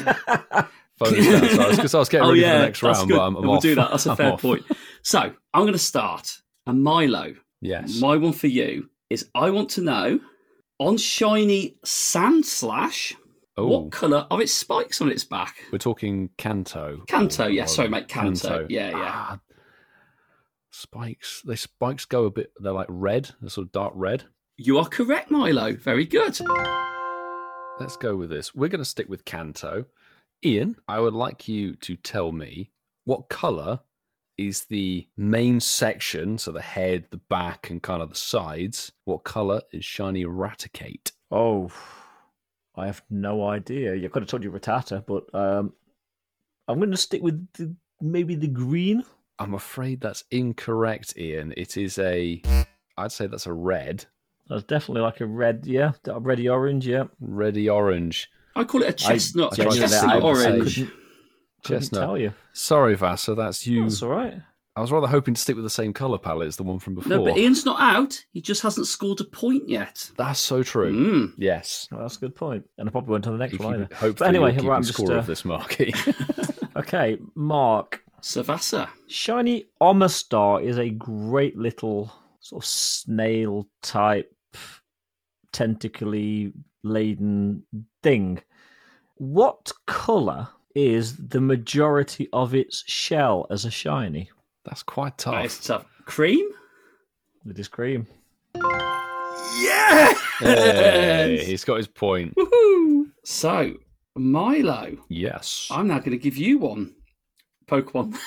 down. Because I was getting ready for the next round, but I'm we'll off. do that. That's a fair point. So, I'm going to start. And Milo, yes, my one for you is I want to know, on shiny Sandslash, what colour are its spikes on its back? We're talking Kanto. Kanto, yeah. Sorry, mate. Kanto. Yeah. Spikes. Spikes go a bit. They're like red. They're sort of dark red. You are correct, Milo. Very good. Let's go with this. We're going to stick with Kanto. Ian, I would like you to tell me what colour is the main section, so the head, the back, and kind of the sides. What colour is Shiny Raticate? Oh, I have no idea. I could have told you Rattata, but I'm going to stick with maybe the green. I'm afraid that's incorrect, Ian. It is I'd say that's a red. That's definitely like a red, yeah. Reddy orange, yeah. Reddy orange. I call it a chestnut. I Orange. Couldn't Chestnut. tell you. Sorry, Vasa, that's you. That's all right. I was rather hoping to stick with the same colour palette as the one from before. No, but Ian's not out. He just hasn't scored a point yet. That's so true. Yes. Well, that's a good point. And I probably went to the next one either. Hopefully But anyway, you'll keep right, I'm score of this, Marky. Okay, Mark. Savassa. Shiny Omastar is a great little sort of snail type, tentacly laden thing. What colour is the majority of its shell as a shiny? That's quite tough. That is tough. Cream? It is cream. Yeah! Hey, he's got his point. Woohoo! So, Milo, Yes. I'm now going to give you one. Pokemon.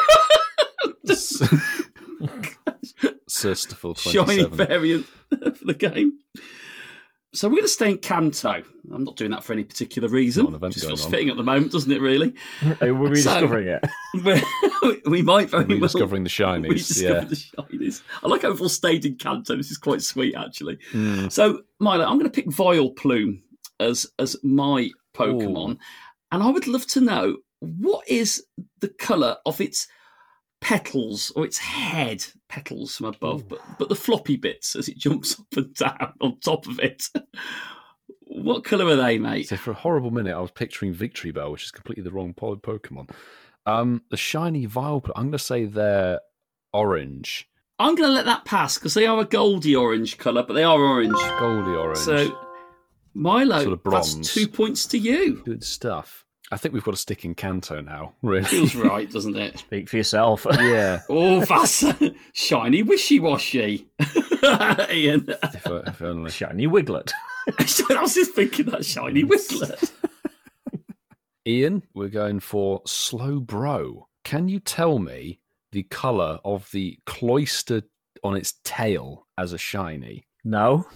Sisterful 27. Shiny variant for the game. So we're going to stay in Kanto. I'm not doing that for any particular reason. Not an event Just going feels on. fitting at the moment, doesn't it, really? We're rediscovering it. We might very well... Rediscovering the shinies. Rediscover the shinies. I like how we've all stayed in Kanto. This is quite sweet, actually. Mm. So, Milo, I'm going to pick Vileplume as my Pokemon. Ooh. And I would love to know, what is the colour of its petals or its head? Petals from above, but the floppy bits as it jumps up and down on top of it. What colour are they, mate? So for a horrible minute, I was picturing Victory Bell, which is completely the wrong Pokemon. The shiny Vileplume, I'm going to say they're orange. I'm going to let that pass because they are a goldy orange colour, but they are orange. Goldy orange. So, Milo, Sort of that's bronze. 2 points to you. Good stuff. I think we've got to stick in Kanto now, really. Feels right, doesn't it? Speak for yourself. Yeah. Oh, that's shiny wishy-washy. Ian. If only. Shiny Wiglet. I was just thinking that shiny Wiglet. Ian, we're going for Slowbro. Can you tell me the colour of the cloister on its tail as a shiny? No.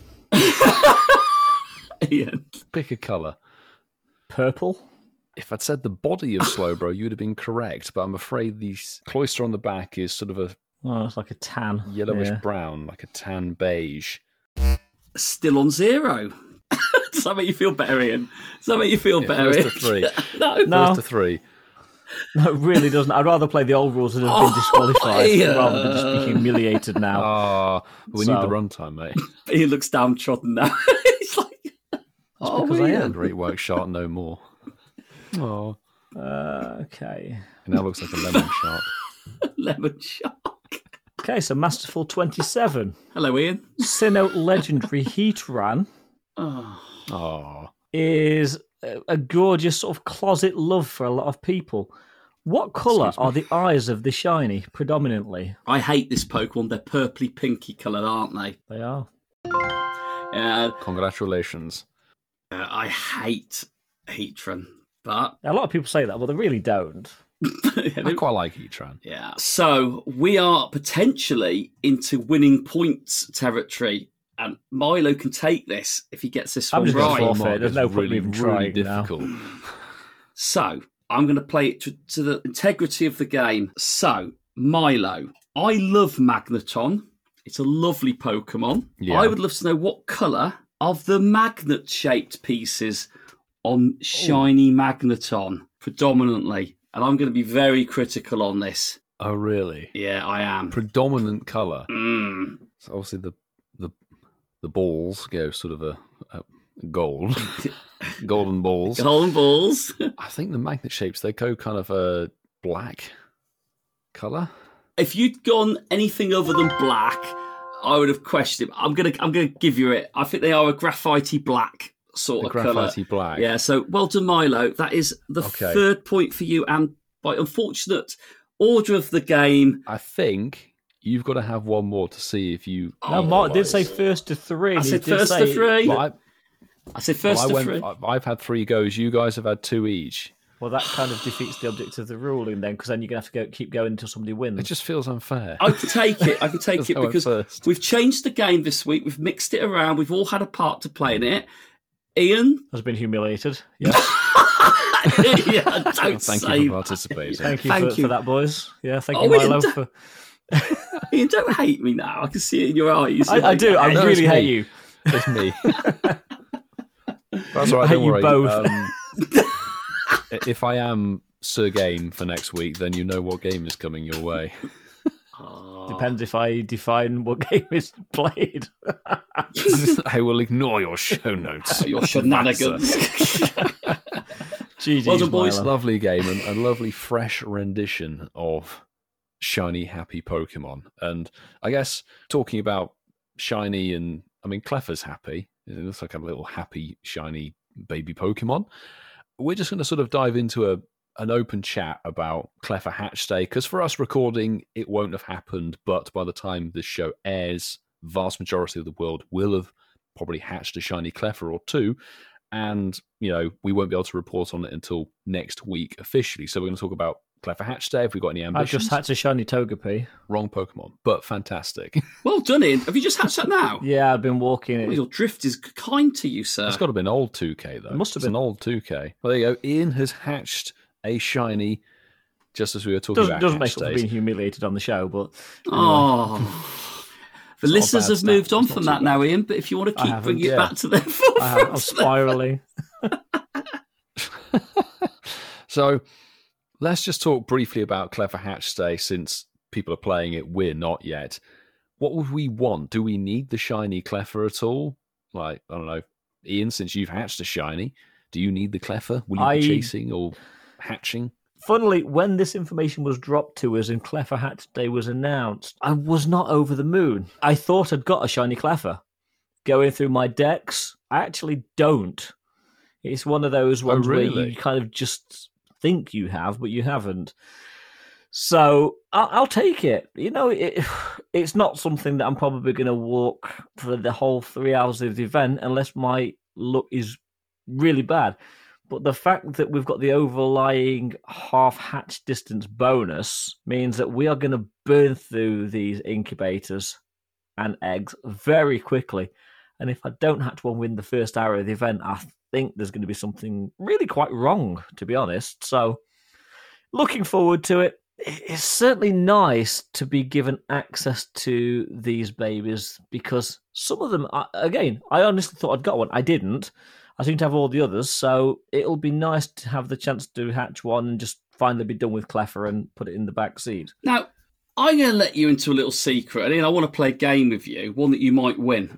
Ian. Pick a colour. Purple. If I'd said the body of Slowbro, you'd have been correct, but I'm afraid the cloister on the back is sort of a Oh, it's like a tan. yellowish Yeah. brown, like a tan beige. Still on 0. Does that make you feel better, Ian? Does that make you feel better, First Ian? to 3. No. First to 3. No, it really doesn't. I'd rather play the old rules and have been disqualified yeah. rather than just be humiliated now. Ah, we need So- the runtime, mate. Ian looks downtrodden now. He's like, oh, because I Ian. am. Great work, Shark, no more. Oh, Okay. it now looks like a lemon shark. Lemon shark. Okay, so Masterful 27. Hello, Ian. Sinnoh Legendary Heatran Oh. Oh, is a gorgeous sort of closet love for a lot of people. What colour Excuse me. are the eyes of the shiny predominantly? I hate this Pokemon. They're purpley pinky coloured, aren't they? They are. congratulations. I hate Heatran, but A lot of people say that, but they really don't. I quite like Heatran. yeah. So we are potentially into winning points territory, and Milo can take this if he gets this I'm one just gonna right. forfeit. There's no point in even trying now. difficult. So I'm going to play it to the integrity of the game. So Milo, I love Magneton. It's a lovely Pokemon. Yeah. I would love to know what colour of the magnet-shaped pieces on Shiny Magneton predominantly. And I'm going to be very critical on this. Oh, really? Yeah, I am. Predominant colour. Mm. So obviously the balls go sort of a gold, golden balls. Golden balls. I think the magnet shapes, they go kind of a black colour. If you'd gone anything other than black, I would have questioned it. I'm gonna give you it. I think they are a graphitey black sort The of colour. graphitey black. Yeah, so well done, Milo. That is the Okay. third point for you, and by unfortunate order of the game, I think you've got to have one more to see if you. No, Mark did say first to 3. I He said did first say- to 3. Well, I said first to 3. I've had 3 goes. You guys have had 2 each. Well, that kind of defeats the object of the ruling then, because then you're going to have to keep going until somebody wins. It just feels unfair. I can take it. I can take That's it how I went because first. we've changed the game this week. We've mixed it around. We've all had a part to play in it. Ian Has been humiliated. Yeah. yeah, don't Thank say you for that. participating. Thank you, Thank for you. that, boys. Yeah, thank Oh, you, Ian, Milo. don't- For... Ian, don't hate me now. I can see it in your eyes. I do. I No, really it's hate me. you. It's me. That's all right. I hate Don't you worry. both. If I am Sir Game for next week, then you know what game is coming your way. Depends if I define what game is played. I will ignore your show notes. Your shenanigans. GG's, Well done, boys. Milo. Lovely game and a lovely fresh rendition of shiny, happy Pokemon. And I guess talking about shiny and, I mean, Clefairy's happy. It looks like a little happy, shiny baby Pokemon. We're just going to sort of dive into an open chat about Clefairy Hatch Day, because for us recording, it won't have happened, but by the time this show airs, vast majority of the world will have probably hatched a shiny Clefairy or 2, and, you know, we won't be able to report on it until next week officially. So we're going to talk about Clefairy Hatch Day, if we've got any I ambitions. just hatched a shiny Togepi. Wrong Pokemon, but fantastic. Well done, Ian. Have you just hatched that now? Yeah, I've been walking Oh, it. your drift is kind to you, sir. It's got to be an old 2K, though. It must have It's been. an old 2K. Well, there you go. Ian has hatched a shiny, just as we were talking about Doesn't make hatch up for days. being humiliated on the show, but Oh. The It's not a listeners bad have stat. moved on It's from not that too now, Ian, but if you want to I keep haven't, bringing it yeah. back to their forefront. I'm spiraling. So let's just talk briefly about Clefairy Hatch Day, since people are playing it, we're not yet. What would we want? Do we need the shiny Clefairy at all? Like, I don't know, Ian, since you've hatched a shiny, do you need the Clefairy? Will you be chasing or hatching? Funnily, when this information was dropped to us and Clefairy Hatch Day was announced, I was not over the moon. I thought I'd got a shiny Clefairy. Going through my decks, I actually don't. It's one of those ones where really? you kind of just think you have, but you haven't. So I'll take it. You know, it's not something that I'm probably going to walk for the whole 3 hours of the event unless my luck is really bad. But the fact that we've got the overlying half hatch distance bonus means that we are going to burn through these incubators and eggs very quickly. And if I don't hatch one within the first hour of the event, I think there's going to be something really quite wrong, to be honest. So looking forward to it. It's certainly nice to be given access to these babies, because some of them, again, I honestly thought I'd got one. I didn't. I seem to have all the others, so it'll be nice to have the chance to hatch one and just finally be done with Clefairy and put it in the back seat. Now, I'm going to let you into a little secret, and Ian, I want to play a game with you, one that you might win.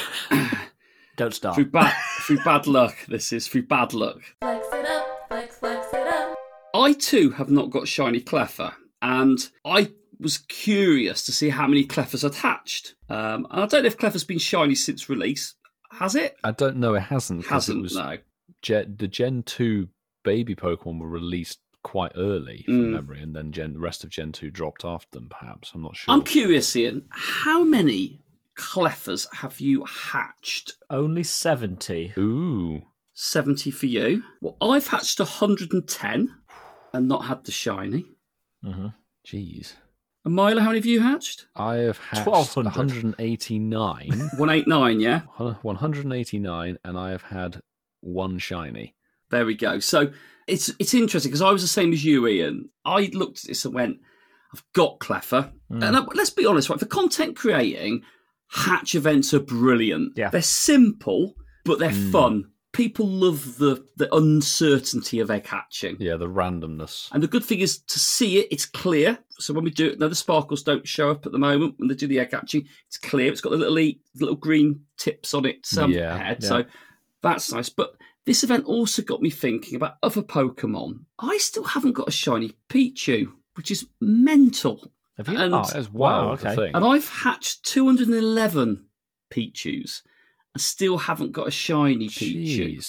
Don't start. Through bad luck, this is through bad luck. Flex it up, flex it up. I too have not got shiny Clefairy, and I was curious to see how many Clefairies I'd hatched. And I don't know if Clefairy's been shiny since release. Has it? I don't know, it hasn't. 'Cause Hasn't, it was no. the Gen 2 baby Pokemon were released quite early from memory, and then the rest of Gen 2 dropped after them, perhaps. I'm not sure. I'm curious, Ian, how many Clefairies have you hatched? Only 70. Ooh. 70 for you. Well, I've hatched 110 and not had the shiny. Jeez. And Milo, how many have you hatched? I have hatched 1,200. 189. 189, yeah? 189, and I have had one shiny. There we go. So it's interesting because I was the same as you, Ian. I looked at this and went, I've got Clefairy. And let's be honest, right? For content creating, hatch events are brilliant. Yeah. They're simple, but they're fun. People love the uncertainty of egg hatching. Yeah, the randomness. And the good thing is to see it, it's clear. So when we do it, now the sparkles don't show up at the moment when they do the egg hatching. It's clear. It's got the little green tips on its head. yeah. So that's nice. But this event also got me thinking about other Pokemon. I still haven't got a shiny Pichu, which is mental. Have you? And- Oh, That is wow, wild, okay. the thing. And I've hatched 211 Pichus. I still haven't got a shiny Pichu. Jeez.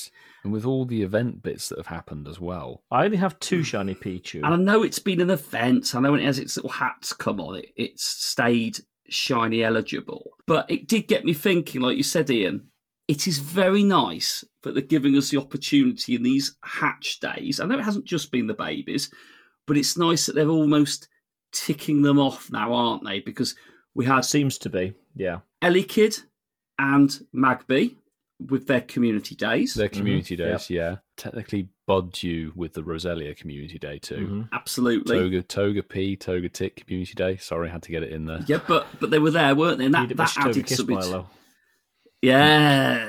And with all the event bits that have happened as well. I only have 2 shiny Pichu. And I know it's been an event. I know when it has its little hats come on, it's stayed shiny eligible. But it did get me thinking, like you said, Ian, it is very nice that they're giving us the opportunity in these hatch days. I know it hasn't just been the babies, but it's nice that they're almost ticking them off now, aren't they? Because we had Seems to be, yeah. Elekid and Magby with their community days. Their community days, yeah. Technically Budju with the Roselia community day too. Absolutely. Toga P, Toga Tick community day. Sorry, I had to get it in there. Yeah, but they were there, weren't they? And that added something. Yeah.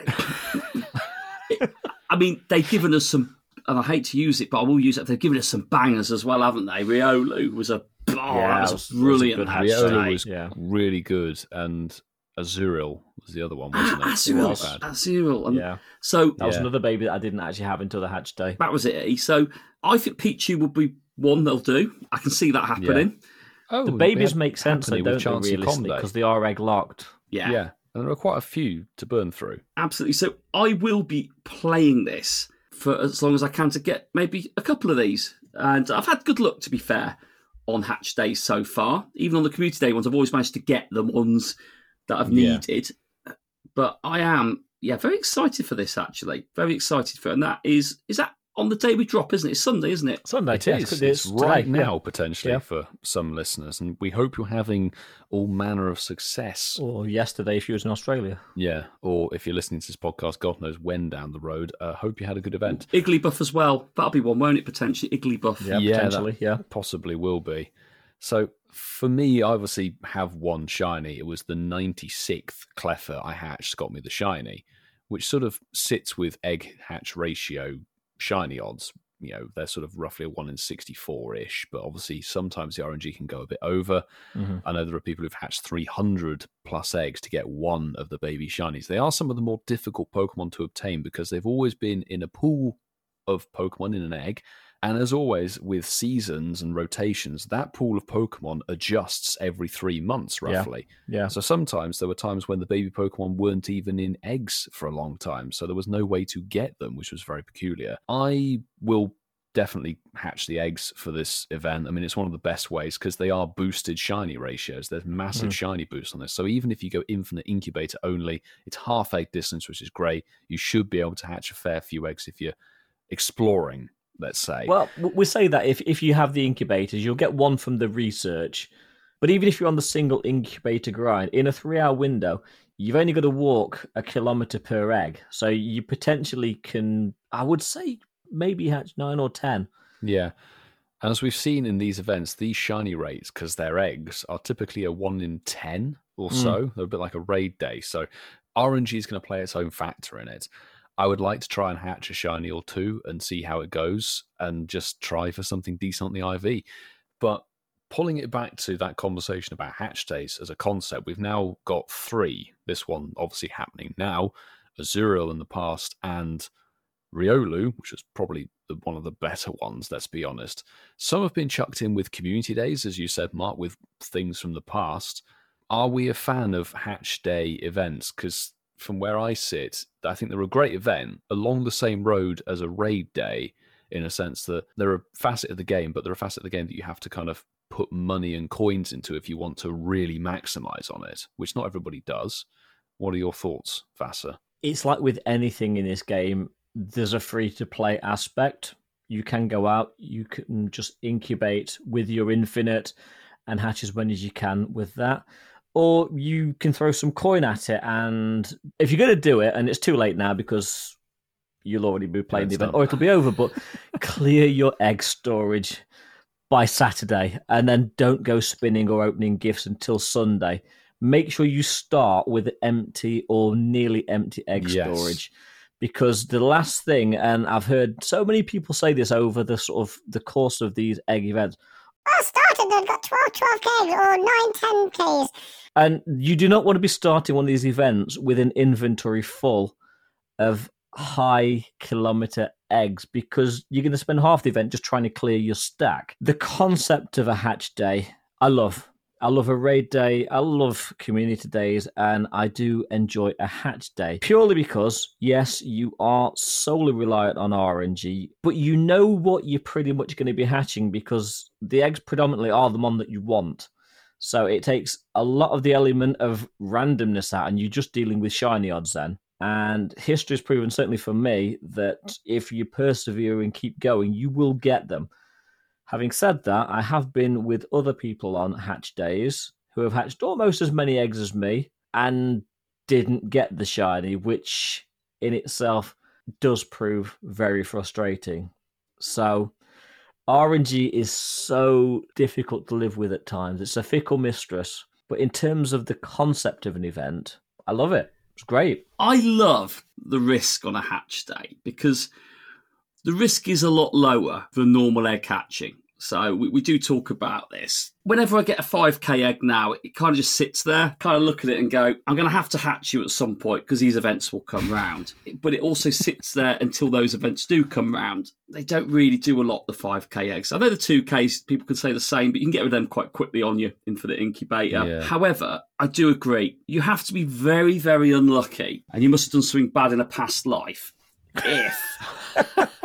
I mean, they've given us some, and I hate to use it, but I will use it. They've given us some bangers as well, haven't they? Riolu was a brilliant hatch Riolu day. was really good, and Azurill was the other one, wasn't it? Azurill. And so that was another baby that I didn't actually have until the hatch day. That was it. So I think Pichu will be one they'll do. I can see that happening. The babies make sense, though, don't they, realistically, because they are egg locked. Yeah. And there are quite a few to burn through. Absolutely. So I will be playing this for as long as I can to get maybe a couple of these. And I've had good luck, to be fair, on hatch days so far. Even on the community day ones, I've always managed to get the ones that I've needed. But I am, very excited for this, actually. Very excited for it. And that is that on the day we drop, isn't it? It's Sunday, isn't it? Sunday, it is. It's right now, potentially, for some listeners. And we hope you're having all manner of success. Or yesterday if you was in Australia. Yeah, or if you're listening to this podcast, God knows when down the road. Hope you had a good event. Igglybuff as well. That'll be one, won't it, potentially? Igglybuff. Yeah, potentially, possibly will be. So for me, I obviously have one shiny. It was the 96th Cleffa I hatched, got me the shiny, which sort of sits with egg hatch ratio shiny odds. They're sort of roughly a 1 in 64-ish, but obviously sometimes the RNG can go a bit over. I know there are people who've hatched 300 plus eggs to get one of the baby shinies. They are some of the more difficult Pokemon to obtain because they've always been in a pool of Pokemon in an egg. And as always, with seasons and rotations, that pool of Pokemon adjusts every 3 months, roughly. Yeah. So sometimes there were times when the baby Pokemon weren't even in eggs for a long time. So there was no way to get them, which was very peculiar. I will definitely hatch the eggs for this event. I mean, it's one of the best ways because they are boosted shiny ratios. There's massive shiny boost on this. So even if you go infinite incubator only, it's half egg distance, which is great. You should be able to hatch a fair few eggs if you're exploring, let's say. Well, we say that if you have the incubators, you'll get one from the research. But even if you're on the single incubator grind, in a 3-hour window, you've only got to walk 1 kilometre per egg. So you potentially can, I would say, maybe hatch 9 or 10. Yeah. And as we've seen in these events, these shiny rates, because they're eggs, are typically a 1 in 10 or so. They're a bit like a raid day. So RNG is going to play its own factor in it. I would like to try and hatch a shiny or two and see how it goes and just try for something decent on the IV. But pulling it back to that conversation about hatch days as a concept, we've now got 3. This one obviously happening now, Azurill in the past, and Riolu, which is probably one of the better ones, let's be honest. Some have been chucked in with community days, as you said, Mark, with things from the past. Are we a fan of hatch day events? Because from where I sit, I think they're a great event along the same road as a raid day, in a sense that they're a facet of the game, but they're a facet of the game that you have to kind of put money and coins into if you want to really maximize on it, which not everybody does. What are your thoughts, Vasa? It's like with anything in this game, there's a free-to-play aspect. You can go out, you can just incubate with your infinite and hatch as many as you can with that. Or you can throw some coin at it, and if you're going to do it, and it's too late now because you'll already be playing the event, or it'll be over, but clear your egg storage by Saturday, and then don't go spinning or opening gifts until Sunday. Make sure you start with empty or nearly empty egg storage, because the last thing, and I've heard so many people say this over the sort of the course of these egg events, I started and got 12Ks or 9, 10Ks. And you do not want to be starting one of these events with an inventory full of high kilometer eggs, because you're going to spend half the event just trying to clear your stack. The concept of a hatch day, I love. I love a raid day, I love community days, and I do enjoy a hatch day. Purely because, yes, you are solely reliant on RNG, but you know what you're pretty much going to be hatching because the eggs predominantly are the one that you want. So it takes a lot of the element of randomness out, and you're just dealing with shiny odds then. And history has proven, certainly for me, that if you persevere and keep going, you will get them. Having said that, I have been with other people on hatch days who have hatched almost as many eggs as me and didn't get the shiny, which in itself does prove very frustrating. So RNG is so difficult to live with at times. It's a fickle mistress. But in terms of the concept of an event, I love it. It's great. I love the risk on a hatch day because the risk is a lot lower than normal egg hatching. So we do talk about this. Whenever I get a 5k egg now, it kind of just sits there, kind of look at it and go, I'm going to have to hatch you at some point because these events will come round. But it also sits there until those events do come round. They don't really do a lot, the 5k eggs. I know the 2ks, people can say the same, but you can get rid of them quite quickly on your Infinite Incubator. Yeah. However, I do agree. You have to be very, very unlucky, and you must have done something bad in a past life if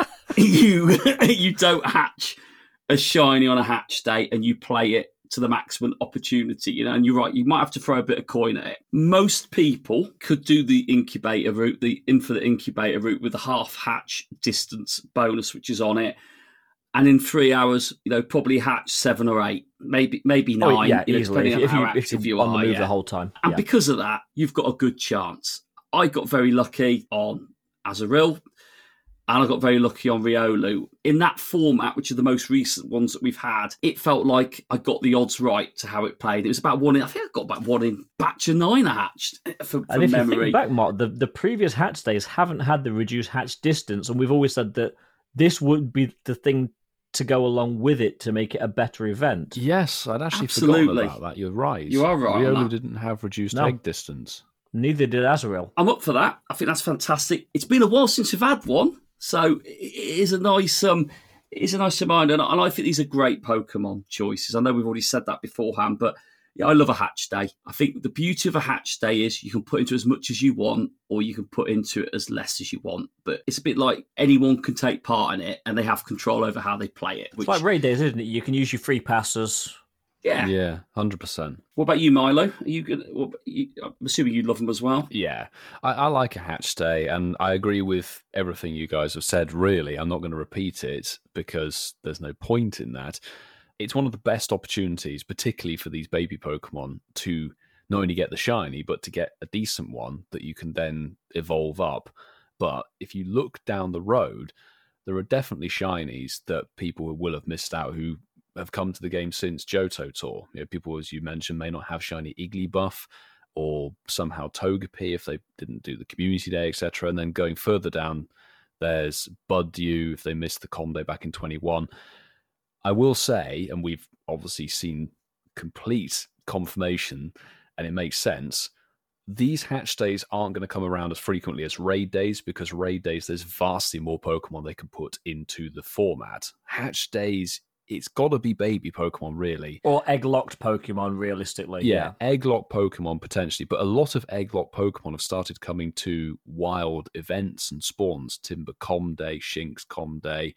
you don't hatch a shiny on a hatch day and you play it to the maximum opportunity, you know, and you're right, you might have to throw a bit of coin at it. Most people could do the incubator route, the Infinite Incubator route with a half hatch distance bonus, which is on it. And in 3 hours, you know, probably hatch 7 or 8, maybe 9, oh, yeah, you know, easily. depending on how active you on are. the move the whole time. And because of that, you've got a good chance. I got very lucky on Azurill, and I got very lucky on Riolu. In that format, which are the most recent ones that we've had, it felt like I got the odds right to how it played. It was about I think I got about 1 in batch of 9 I hatched from and if memory. You think back, Mark, the previous hatch days haven't had the reduced hatch distance, and we've always said that this would be the thing to go along with it to make it a better event. Yes, I'd actually forgotten about that. You're right. You are right. Riolu didn't have reduced egg distance. Neither did Azurill. I'm up for that. I think that's fantastic. It's been a while since we've had one. So it is a nice reminder, and I think these are great Pokemon choices. I know we've already said that beforehand, but yeah, I love a hatch day. I think the beauty of a hatch day is you can put into as much as you want, or you can put into it as less as you want. But it's a bit like anyone can take part in it, and they have control over how they play it. It's like raid days, isn't it? You can use your free passes. Yeah, 100%. What about you, Milo? Are you good? I'm assuming you love them as well. Yeah, I like a hatch day, and I agree with everything you guys have said. Really, I'm not going to repeat it because there's no point in that. It's one of the best opportunities, particularly for these baby Pokemon, to not only get the shiny, but to get a decent one that you can then evolve up. But if you look down the road, there are definitely shinies that people will have missed out who have come to the game since Johto Tour. You know, people, as you mentioned, may not have shiny Igglybuff or somehow Togepi if they didn't do the community day, etc. And then going further down, there's Buddew if they missed the Com Day back in 21. I will say, and we've obviously seen complete confirmation, and it makes sense, these hatch days aren't going to come around as frequently as raid days, because raid days, there's vastly more Pokemon they can put into the format. Hatch days, it's got to be baby Pokemon, really. Or egg-locked Pokemon, realistically. Yeah, egg-locked Pokemon, potentially. But a lot of egg-locked Pokemon have started coming to wild events and spawns. Timber Com Day, Shinx Com Day,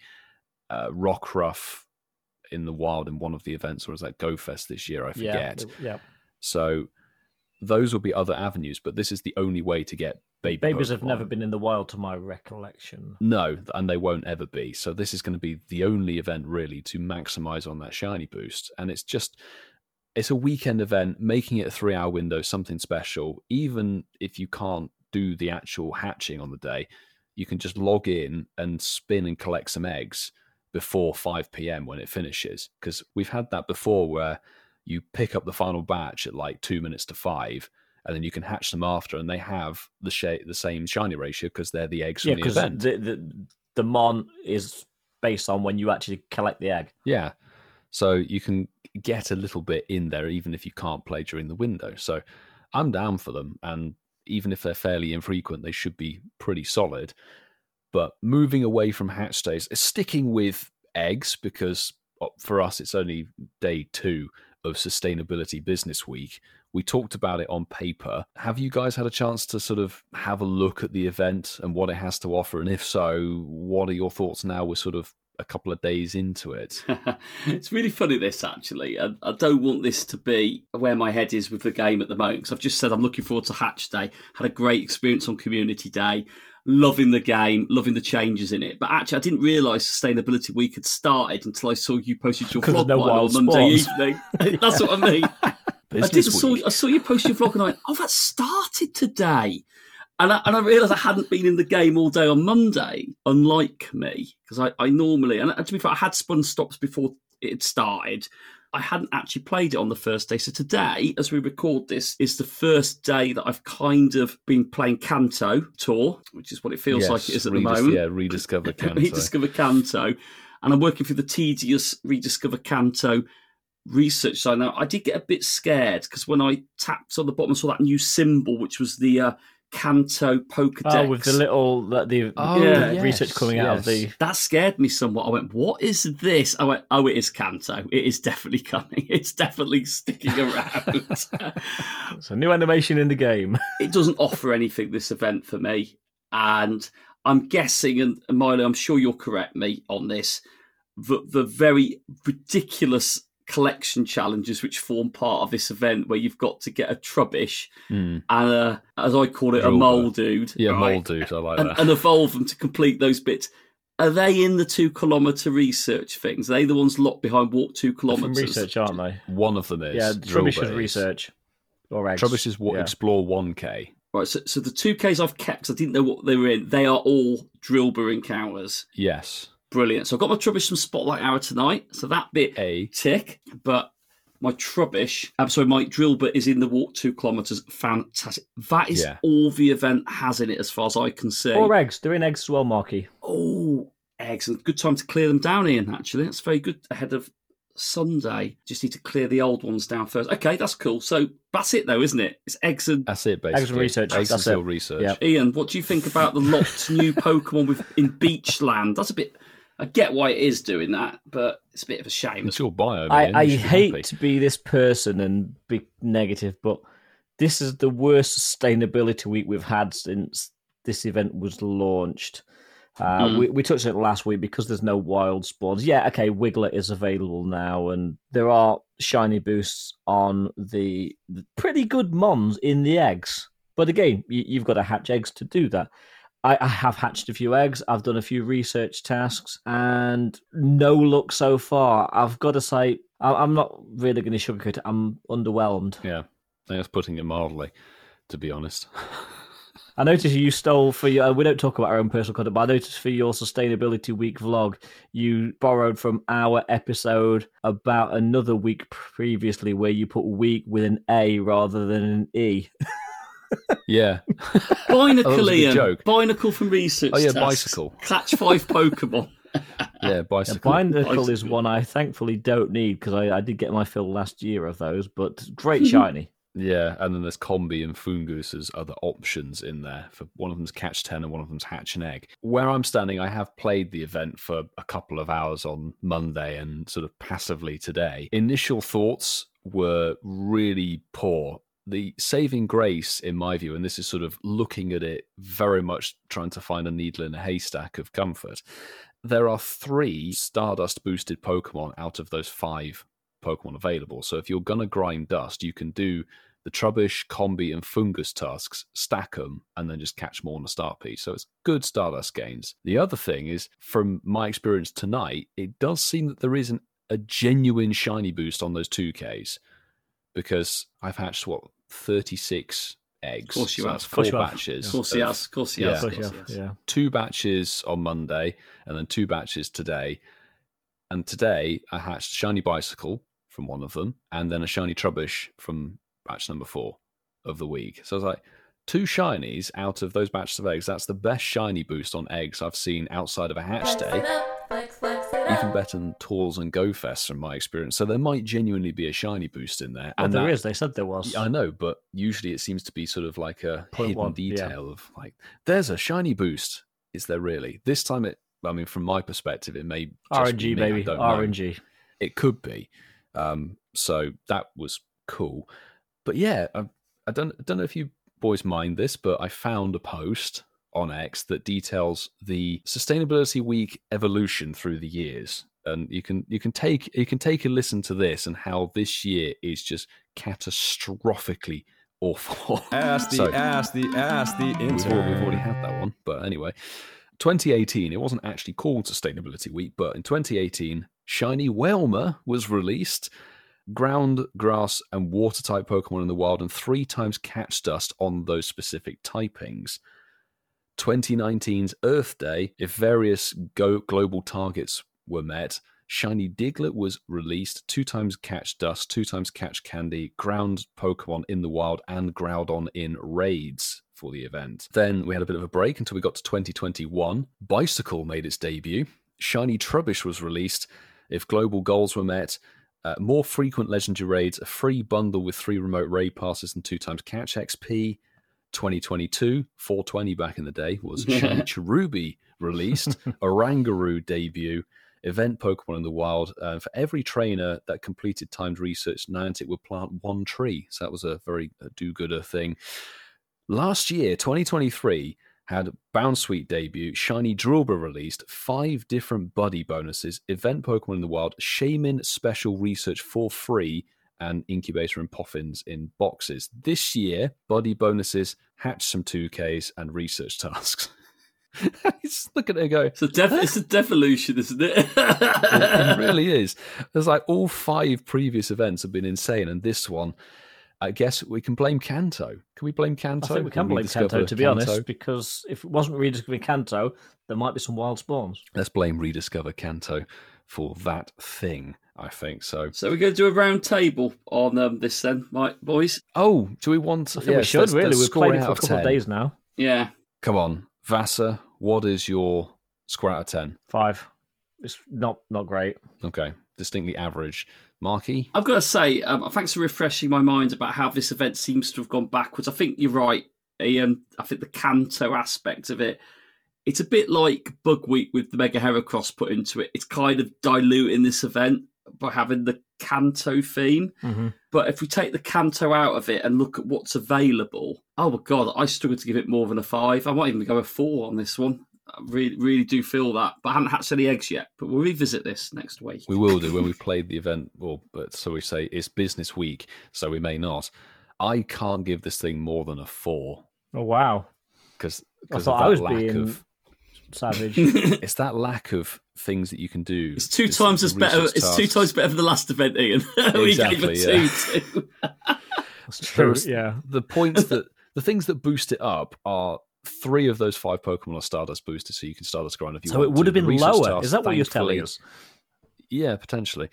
Rockruff in the wild in one of the events, or was that GoFest this year? I forget. Yeah. So those will be other avenues, but this is the only way to get babies have never been in the wild, to my recollection. No, and they won't ever be. So this is going to be the only event really to maximize on that shiny boost. And it's a weekend event, making it a 3-hour window, something special. Even if you can't do the actual hatching on the day, you can just log in and spin and collect some eggs before 5 p.m. when it finishes. Because we've had that before where you pick up the final batch at like 2 minutes to 5, and then you can hatch them after, and they have the same shiny ratio because they're the eggs from the event. The Mon is based on when you actually collect the egg. Yeah. So you can get a little bit in there even if you can't play during the window. So I'm down for them, and even if they're fairly infrequent, they should be pretty solid. But moving away from hatch days, sticking with eggs, because for us it's only day 2, of Sustainability Business Week. We talked about it on paper. Have you guys had a chance to sort of have a look at the event and what it has to offer? And if so, what are your thoughts now we're sort of a couple of days into it? It's really funny, this, actually. I don't want this to be where my head is with the game at the moment, because I've just said I'm looking forward to Hatch Day. Had a great experience on Community Day. Loving the game, loving the changes in it. But actually, I didn't realise Sustainability Week had started until I saw you posted your vlog on Monday evening. That's what I mean. I saw you post your vlog and I went, oh, that started today. And I realised I hadn't been in the game all day on Monday, unlike me, because I normally, and to be fair, I had spun stops before it had started. I hadn't actually played it on the first day. So today, as we record this, is the first day that I've kind of been playing Kanto Tour, which is what it feels like it is at the moment. Yeah, Rediscover Kanto. Rediscover Kanto. And I'm working through the tedious Rediscover Kanto research side. Now, I did get a bit scared because when I tapped on the bottom, I saw that new symbol, which was the Kanto Pokedex. Oh, with the little research coming out of the... That scared me somewhat. I went, what is this? I went, oh, it is Kanto. It is definitely coming. It's definitely sticking around. It's a new animation in the game. It doesn't offer anything, this event, for me. And I'm guessing, and Milo, I'm sure you'll correct me on this, the very ridiculous collection challenges which form part of this event, where you've got to get a Trubbish and as I call it, a Moldude. Yeah, right? Moldude, I like that. And evolve them to complete those bits. Are they in the 2 kilometre research things? Are they the ones locked behind walk 2 kilometres? From research, aren't they? One of them is. Yeah, Trubbish is research. Or eggs. Trubbish is explore 1K. Right, so the 2Ks I've kept, 'cause I didn't know what they were in, they are all Drillbur encounters. Yes. Brilliant. So I've got my Trubbish from Spotlight Hour tonight. So that bit tick. But my my Drillbur is in the walk 2 kilometres. Fantastic. That is all the event has in it as far as I can see. Or eggs. They're in eggs as well, Marky. Oh, eggs. And good time to clear them down, Ian, actually. That's very good ahead of Sunday. Just need to clear the old ones down first. Okay, that's cool. So that's it, though, isn't it? It's eggs and... That's it, basically. Eggs and research. Eggs and still research. Yep. Ian, what do you think about the locked new Pokemon in Beachland? That's a bit... I get why it is doing that, but it's a bit of a shame. It's your biome. I hate to be this person and be negative, but this is the worst Sustainability Week we've had since this event was launched. We touched on it last week because there's no wild spawns. Yeah, okay, Wiggler is available now, and there are shiny boosts on the pretty good mons in the eggs. But again, you've got to hatch eggs to do that. I have hatched a few eggs. I've done a few research tasks, and no luck so far. I've got to say, I'm not really going to sugarcoat it. I'm underwhelmed. Yeah, I think that's putting it mildly, to be honest. I noticed you stole for your... We don't talk about our own personal content, but I noticed for your Sustainability Week vlog, you borrowed from our episode about another week previously where you put week with an A rather than an E. Yeah. Binacle, Ian. Joke. Binacle from research. Oh, yeah, tasks. Bicycle. Catch 5 Pokemon. Yeah, Bicycle. Binacle is one I thankfully don't need because I did get my fill last year of those, but great shiny. Yeah, and then there's Combi and Fungus as other options in there. For one of them's Catch 10 and one of them's Hatch an Egg. Where I'm standing, I have played the event for a couple of hours on Monday and sort of passively today. Initial thoughts were really poor. The saving grace, in my view, and this is sort of looking at it very much trying to find a needle in a haystack of comfort, there are 3 Stardust boosted Pokemon out of those 5 Pokemon available. So if you're going to grind dust, you can do the Trubbish, Combi, and Fungus tasks, stack them, and then just catch more on the start piece. So it's good Stardust gains. The other thing is, from my experience tonight, it does seem that there isn't a genuine shiny boost on those 2Ks, because I've hatched, 36 eggs. Of course you have. That's 4 batches. Of course he has. Yeah. 2 batches on Monday, and then 2 batches today. And today I hatched Shiny Bicycle from one of them, and then a Shiny Trubbish from batch number 4 of the week. So I was like, 2 shinies out of those batches of eggs. That's the best shiny boost on eggs I've seen outside of a hatch day. Even better than Tools and Go Fest from my experience. So there might genuinely be a shiny boost in there. And there is. They said there was. I know, but usually it seems to be sort of like a hidden detail of like, there's a shiny boost. Is there really? This time from my perspective, it may just RNG, be me. baby. I don't know. RNG. It could be. So that was cool. But yeah, I don't know if you boys mind this, but I found a post on X that details the Sustainability Week evolution through the years. And you can take a listen to this and how this year is just catastrophically awful. Ask the We've already had that one, but anyway. 2018, it wasn't actually called Sustainability Week, but in 2018, Shiny Whelmer was released. Ground, grass, and water type Pokemon in the wild, and 3 times catch dust on those specific typings. 2019's Earth Day, if various global targets were met, Shiny Diglett was released, 2 times catch dust, 2 times catch candy, ground Pokemon in the wild, and Groudon in raids for the event. Then we had a bit of a break until we got to 2021. Bicycle made its debut. Shiny Trubbish was released. If global goals were met, more frequent legendary raids, a free bundle with 3 remote raid passes and 2 times catch XP. 2022, 420 back in the day, was Shiny Cherubi released. Orangaroo debut. Event Pokemon in the wild. For every trainer that completed timed research, Niantic would plant 1 tree. So that was a very do-gooder thing. Last year, 2023, had Bounsweet debut, Shiny Drillbur released, 5 different buddy bonuses, Event Pokemon in the wild, Shaman special research for free, and Incubator and Poffins in boxes. This year, buddy bonuses, hatch some 2Ks, and research tasks. Look at it go. It's a devolution, isn't it? It really is. There's like all 5 previous events have been insane, and this one, I guess we can blame Kanto. Can we blame Kanto? I think we can blame Kanto, to be honest, because if it wasn't Rediscover Kanto, there might be some wild spawns. Let's blame Rediscover Kanto for that thing, I think. So we're going to do a round table on this then, right, boys? Oh, do we want... I think we should, really. We've played it for a couple of days now. Yeah. Come on. Vassar, what is your score out of 10? 5. It's not great. Okay. Distinctly average. Marky? I've got to say, thanks for refreshing my mind about how this event seems to have gone backwards. I think you're right, Ian. I think the Kanto aspect of it, it's a bit like Bug Week with the Mega Heracross put into it. It's kind of diluting this event by having the Kanto theme. Mm-hmm. But if we take the Kanto out of it and look at what's available, oh my God, I struggle to give it more than a 5. I might even go a 4 on this one. I really do feel that. But I haven't hatched any eggs yet. But we'll revisit this next week. We will do when we've played the event. Well, but so we say it's business week, so we may not. I can't give this thing more than a 4. Oh, wow. Because I thought I was being savage. It's that lack of things that you can do. It's 2 times as better. It's 2 times better than the last event, Ian. We gave it 2 too. That's true. Yeah. The points that the things that boost it up are 3 of those 5 Pokemon are Stardust boosted, so you can Stardust grind if you want. So it would have been lower. Task, is that what you're telling us? Yeah, potentially.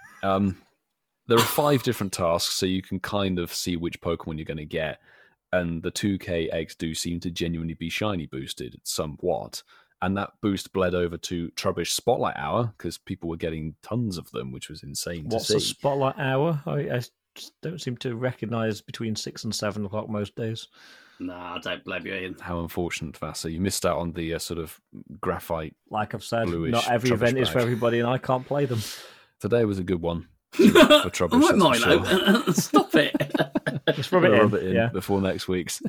There are 5 different tasks, so you can kind of see which Pokemon you're going to get. And the 2K eggs do seem to genuinely be shiny boosted somewhat. And that boost bled over to Trubbish Spotlight Hour because people were getting tons of them, which was insane What's to see. What's a Spotlight Hour? I just don't seem to recognise between 6 and 7 o'clock most days. Nah, don't blame you, Ian. How unfortunate, Vassar. You missed out on the sort of graphite. Like I've said, bluish not every Trubbish event is bag. for everybody, and I can't play them. Today was a good one for Trubbish. I that's for Milo. sure. Stop it. Just rub it in. Yeah. Before next week's.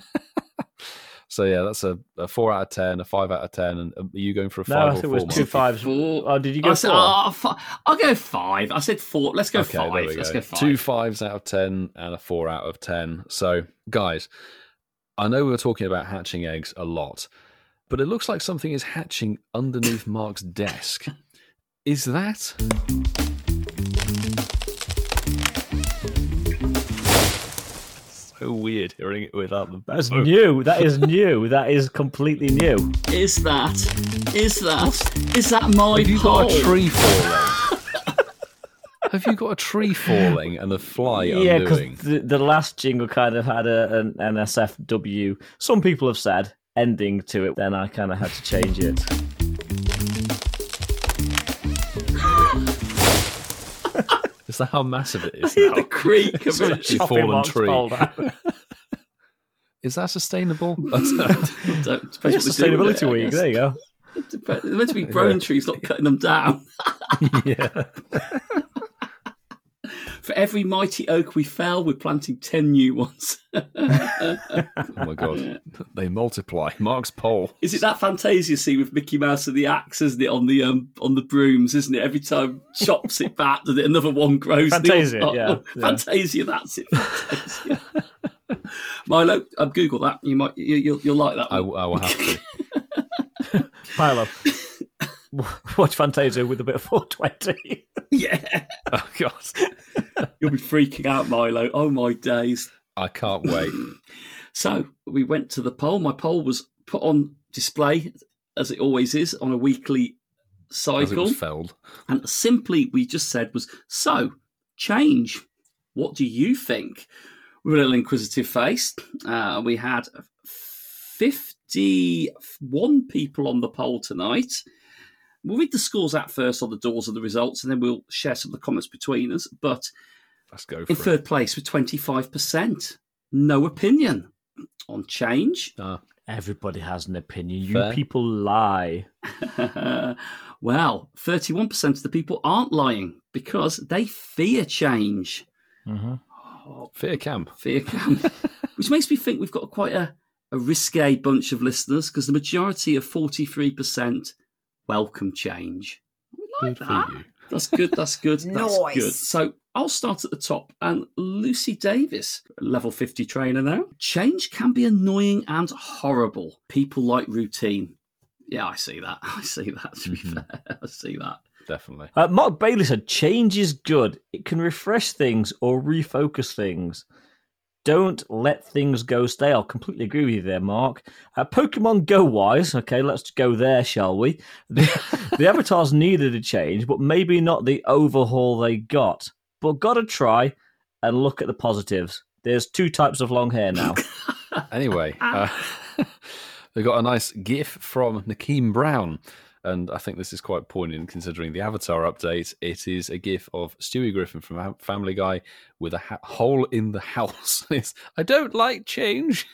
So yeah, that's a 4 out of 10, a 5 out of 10, and are you going for a 5 No, or I think 4? it was 2 Mark? 5s. 4. Oh, did you go 4? I'll go 5. I said 4. Let's go Okay, 5. there we Let's go. go 5. 2 5s out of 10 and a 4 out of 10. So, guys, I know we were talking about hatching eggs a lot, but it looks like something is hatching underneath Mark's desk. Is that? So weird hearing it without the. That's new. That is new. That is completely new. Is that my Have you pole? got a tree falling? Have you got a tree falling and a fly Yeah, because undoing? the last jingle kind of had an NSFW. Some people have said ending to it. Then I kind of had to change it. Is that how massive it is The now? creak of it. Actually Chopping fallen Mark's tree. pole down. Is that sustainable? Depends It's what they do with Sustainability it, I Week. guess. There you go. They're meant to be growing trees, not cutting them down. Yeah. For every mighty oak we fell, we're planting 10 new ones. Oh my God, they multiply. Mark's poll. Is it that Fantasia scene with Mickey Mouse and the axe, isn't it, on the brooms, isn't it? Every time chops it back, does it? Another one grows. Fantasia, yeah. Fantasia, that's it. Fantasia. Milo, Google that. You'll like that one. I will have to. Milo, watch Fantasia with a bit of 420. Yeah. Oh God, You'll be freaking out, Milo. Oh my days. I can't wait. So we went to the poll. My poll was put on display, as it always is, on a weekly cycle. As it was felled. And simply, we just said was, so, change. What do you think? With a little inquisitive face. We had 51 people on the poll tonight. We'll read the scores out first on the doors of the results, and then we'll share some of the comments between us. But Let's go for in it. third place with 25%, no opinion on change. Everybody has an opinion. You Fair. people lie. Well, 31% of the people aren't lying because they fear change. Mm-hmm. Fear camp. Fear camp. Which makes me think we've got quite a risque bunch of listeners because the majority of 43% welcome change. We like Good that. for you. That's good. That's good. That's Nice. good. So I'll start at the top. And Lucy Davis, level 50 trainer now. Change can be annoying and horrible. People like routine. Yeah, I see that. I see that, to be fair. I see that. Definitely. Mark Bailey said, change is good. It can refresh things or refocus things. Don't let things go stale. Completely agree with you there, Mark. Pokemon Go-wise, okay, let's go there, shall we? The avatars needed a change, but maybe not the overhaul they got. But gotta try and look at the positives. There's 2 types of long hair now. Anyway, we got a nice GIF from Nakeem Brown. And I think this is quite poignant considering the Avatar update. It is a GIF of Stewie Griffin from Family Guy with a hole in the house. It's, I don't like change.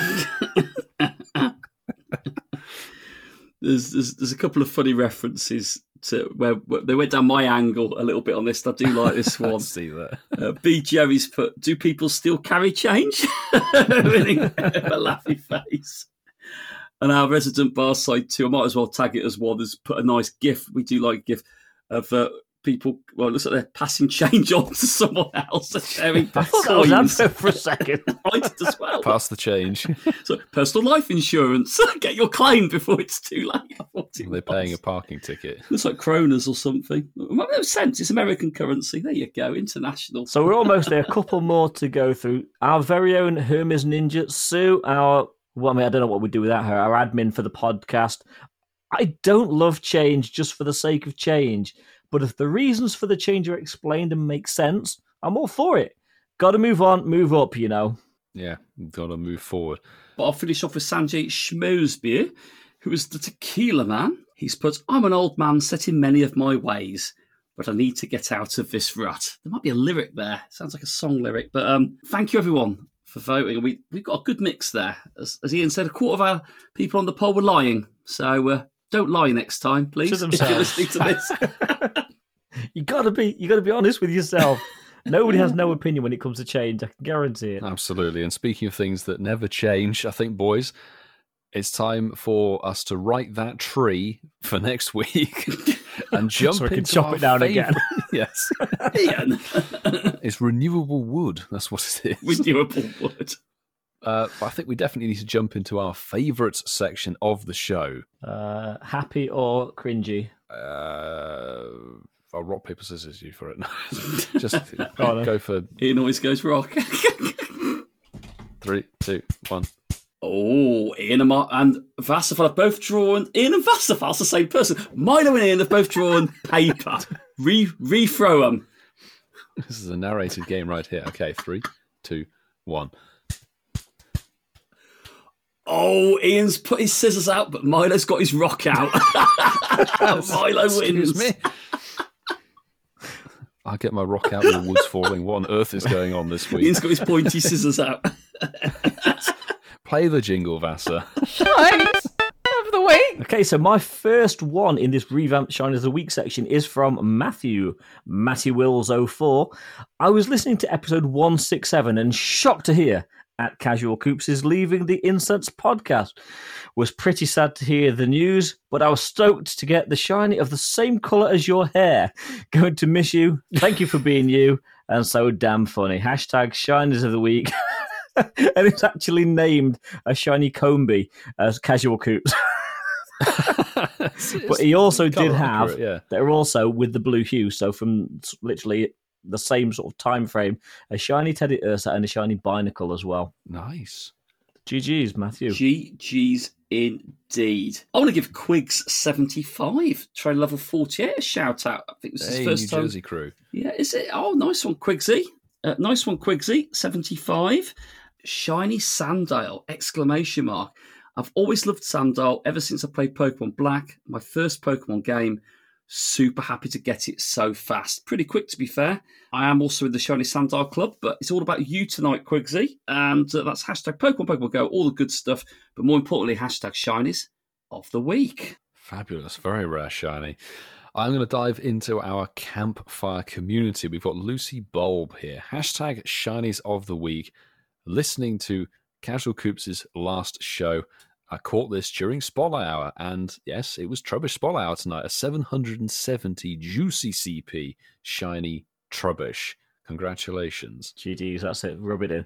There's a couple of funny references to where they went down my angle a little bit on this. I do like this I one. see that. B. Jerry's put, do people still carry change? With a laughy face. And our resident Barside too, I might as well tag it as one, has put a nice GIF. We do like a GIF of people, well, it looks like they're passing change on to someone else. They're sharing I thought that was Anto for a second. I did as well. Pass the change. So, personal life insurance. Get your claim before it's too late. I thought it They're paying a was. parking ticket. Looks like kroners or something. It might make sense. It's American currency. There you go. International. So we're almost there. A couple more to go through. Our very own Hermes Ninja, Sue, I don't know what we'd do without her, our admin for the podcast. I don't love change just for the sake of change, but if the reasons for the change are explained and make sense, I'm all for it. Got to move on, move up, you know. Yeah, got to move forward. But I'll finish off with Sanjay Schmosbeer, who is the tequila man. He's put, I'm an old man set in many of my ways, but I need to get out of this rut. There might be a lyric there. Sounds like a song lyric. But thank you, everyone, for voting. We've got a good mix there. As Ian said, a quarter of our people on the poll were lying. So don't lie next time, please, To if you're themselves. listening to this. You gotta be honest with yourself. Nobody has no opinion when it comes to change. I can guarantee it. Absolutely. And speaking of things that never change, I think, boys, it's time for us to write that tree for next week and jump So we can into chop our it down favourite- again. Yes. Ian, It's renewable wood. That's what it is. renewable wood. But I think we definitely need to jump into our favourite section of the show. Happy or cringy? I'll rock, paper, scissors you for it. Just on, then. go for Ian always goes rock. 3, 2, 1. Oh, Ian and Vassafal have both drawn. Ian and Vassafal's the same person. Milo and Ian have both drawn paper. Re-throw them. This is a narrated game right here. Okay, 3, 2, 1. Oh, Ian's put his scissors out, but Milo's got his rock out. Milo wins. Excuse me. I'll get my rock out and the wood's falling. What on earth is going on this week? Ian's got his pointy scissors out. Play the jingle, Vassa. Shines of the wait. Okay, so my first one in this revamped Shinies of the Week section is from Matthew Wills 04. I was listening to episode 167 and shocked to hear at Casual Coops is leaving the Incense podcast. Was pretty sad to hear the news, but I was stoked to get the shiny of the same colour as your hair. Going to miss you. Thank you for being you, and so damn funny. Hashtag Shinies of the Week. And it's actually named a shiny Combi as Casual Coops. But he also did have, accurate, they're also with the blue hue, so from literally the same sort of time frame, a shiny Teddy Ursa and a shiny Binacle as well. Nice. GG's, Matthew. GG's indeed. I want to give Quigs75, train level 48, a shout out. I think this is his first New time. Jersey crew. Yeah, is it? Oh, nice one, Quigsy. Nice one, Quigsy. 75. Shiny Sandale, exclamation mark. I've always loved Sandale ever since I played Pokemon Black, my first Pokemon game. Super happy to get it so fast. Pretty quick, to be fair. I am also in the Shiny Sandile Club, but it's all about you tonight, Quigsy. And that's hashtag Pokemon Go, all the good stuff. But more importantly, hashtag Shinies of the Week. Fabulous. Very rare shiny. I'm going to dive into our campfire community. We've got Lucy Bulb here. Hashtag Shinies of the Week. Listening to Casual Coops' last show, I caught this during Spotlight Hour, and yes, it was Trubbish Spotlight Hour tonight. A 770 juicy CP shiny Trubbish. Congratulations. GG's, that's it. Rub it in.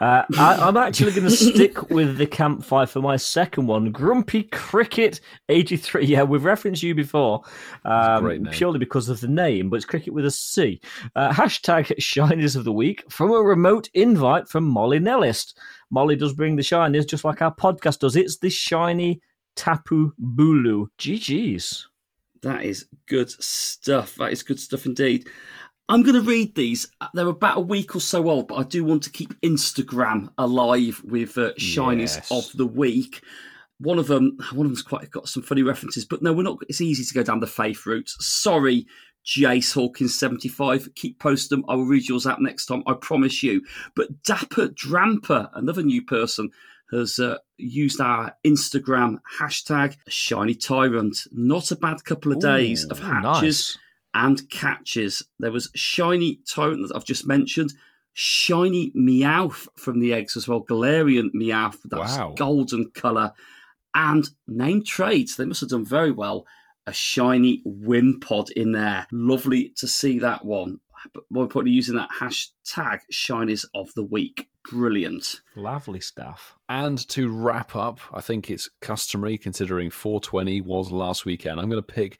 I'm actually going to stick with the campfire for my second one. Grumpy Cricket 83. Yeah, we've referenced you before, great name. purely because of the name, but it's cricket with a C. Hashtag Shinies of the Week from a remote invite from Molly Nellist. Molly does bring the shinies just like our podcast does. It's the shiny Tapu Bulu. GG's. That is good stuff. That is good stuff indeed. I'm going to read these. They're about a week or so old, but I do want to keep Instagram alive with shinies of the week. One of them's quite got some funny references, but no, we're not. It's easy to go down the faith route. Sorry, Jace Hawkins 75. Keep posting them. I will read yours out next time. I promise you. But Dapper Dramper, another new person, has used our Instagram hashtag Shiny Tyrant. Not a bad couple of days of hatches. Nice. And catches. There was Shiny Tyrant that I've just mentioned. Shiny Meowth from the eggs as well. Galarian Meowth. That's golden colour. And name trades. They must have done very well. A shiny Wimpod in there. Lovely to see that one. But more importantly, using that hashtag Shinies of the Week. Brilliant. Lovely stuff. And to wrap up, I think it's customary considering 420 was last weekend. I'm going to pick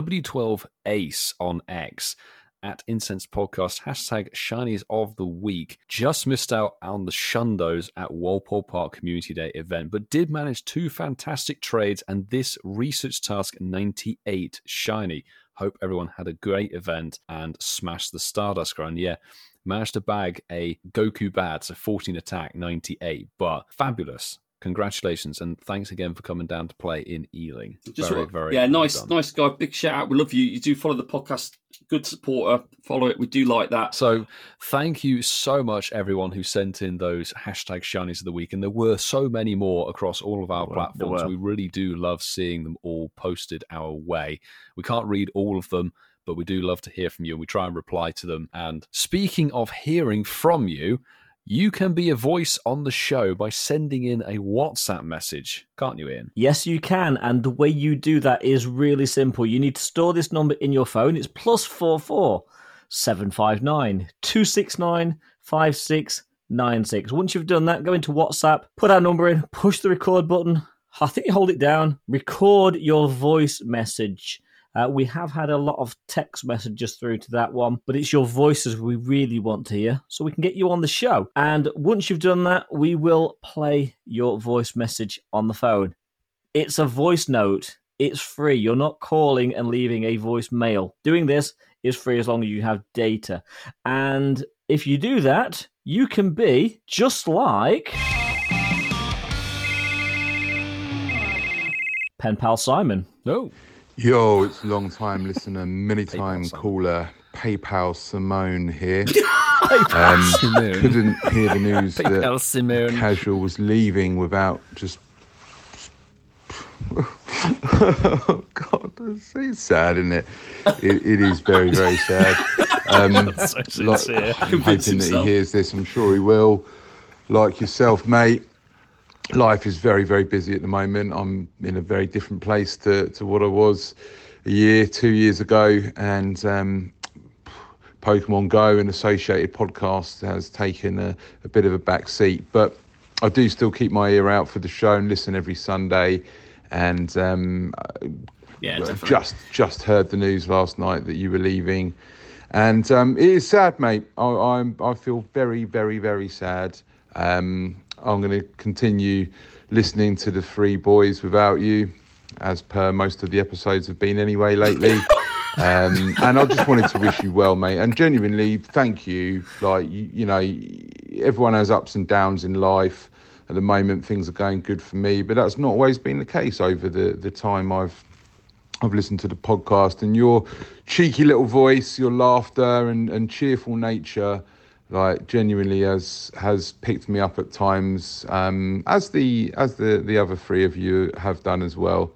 W12 Ace on X at Incense Podcast, hashtag Shinies of the Week. Just missed out on the Shundos at Walpole Park Community Day event, but did manage 2 fantastic trades and this Research Task 98 Shiny. Hope everyone had a great event and smashed the Stardust Run. Yeah, managed to bag a Goku Bad, so 14 attack, 98, but fabulous. Congratulations, and thanks again for coming down to play in Ealing. Very nice guy. Big shout out. We love you. You do follow the podcast. Good supporter. Follow it. We do like that. So thank you so much, everyone who sent in those hashtag Shinies of the Week, and there were so many more across all of our platforms. We really do love seeing them all posted our way. We can't read all of them, but we do love to hear from you, and we try and reply to them. And speaking of hearing from you, you can be a voice on the show by sending in a WhatsApp message, can't you, Ian? Yes, you can. And the way you do that is really simple. You need to store this number in your phone. It's +44 759 269 5696. Once you've done that, go into WhatsApp, put our number in, push the record button. I think you hold it down. Record your voice message. We have had a lot of text messages through to that one, but it's your voices we really want to hear, so we can get you on the show. And once you've done that, we will play your voice message on the phone. It's a voice note. It's free. You're not calling and leaving a voicemail. Doing this is free as long as you have data. And if you do that, you can be just like Pen Pal Simon. No. Yo, it's long-time listener, many-time caller, PayPal Simone here. Couldn't hear the news that Simone. Casual was leaving without just Oh God, it's sad, isn't it? It is very, very sad. That's so sincere. I'm hoping that he hears this. I'm sure he will. Like yourself, mate. Life is very, very busy at the moment. I'm in a very different place to what I was a year, 2 years ago, and Pokemon Go and associated podcasts has taken a bit of a back seat. But I do still keep my ear out for the show and listen every Sunday. And just heard the news last night that you were leaving, and it is sad, mate. I feel very, very, very sad. I'm going to continue listening to the Three Boys without you, as per most of the episodes have been anyway lately. And I just wanted to wish you well, mate, and genuinely thank you. Like you know, everyone has ups and downs in life. At the moment, things are going good for me, but that's not always been the case over the time I've listened to the podcast. And your cheeky little voice, your laughter and cheerful nature, like genuinely has picked me up at times, as the other three of you have done as well.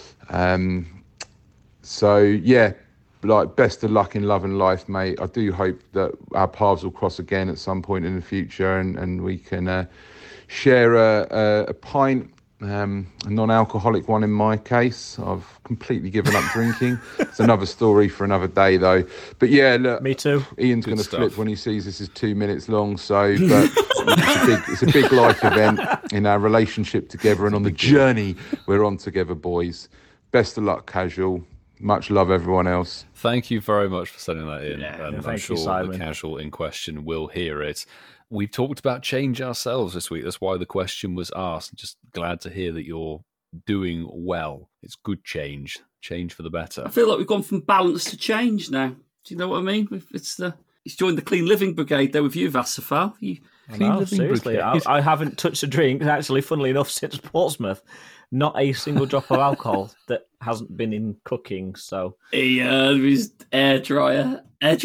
So yeah, like best of luck in love and life, mate. I do hope that our paths will cross again at some point in the future, and we can share a pint, a non-alcoholic one in my case. I've completely given up drinking. It's another story for another day, though. But yeah, look, me too. Ian's going to flip when he sees this is 2 minutes long. So, but it's a big life event in our relationship together and on the journey we're on together, boys. Best of luck, Casual. Much love, everyone else. Thank you very much for sending that in. Yeah, and I'm thank sure you, Simon. the Casual in question will hear it. We've talked about change ourselves this week. That's why the question was asked. Just glad to hear that you're doing well. It's good change for the better. I feel like we've gone from balance to change now. Do you know what I mean? It's joined the Clean Living Brigade there with you, Vassafal. Seriously, I haven't touched a drink, actually, funnily enough, since Portsmouth. Not a single drop of alcohol that hasn't been in cooking. So his air fryer. Let's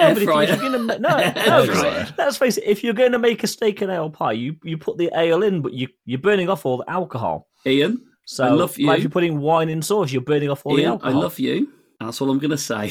face it. If you're going to make a steak and ale pie, you put the ale in, but you're burning off all the alcohol. Ian, so I love you. Like if you're putting wine in sauce, you're burning off all the alcohol. I love you. That's all I'm going to say.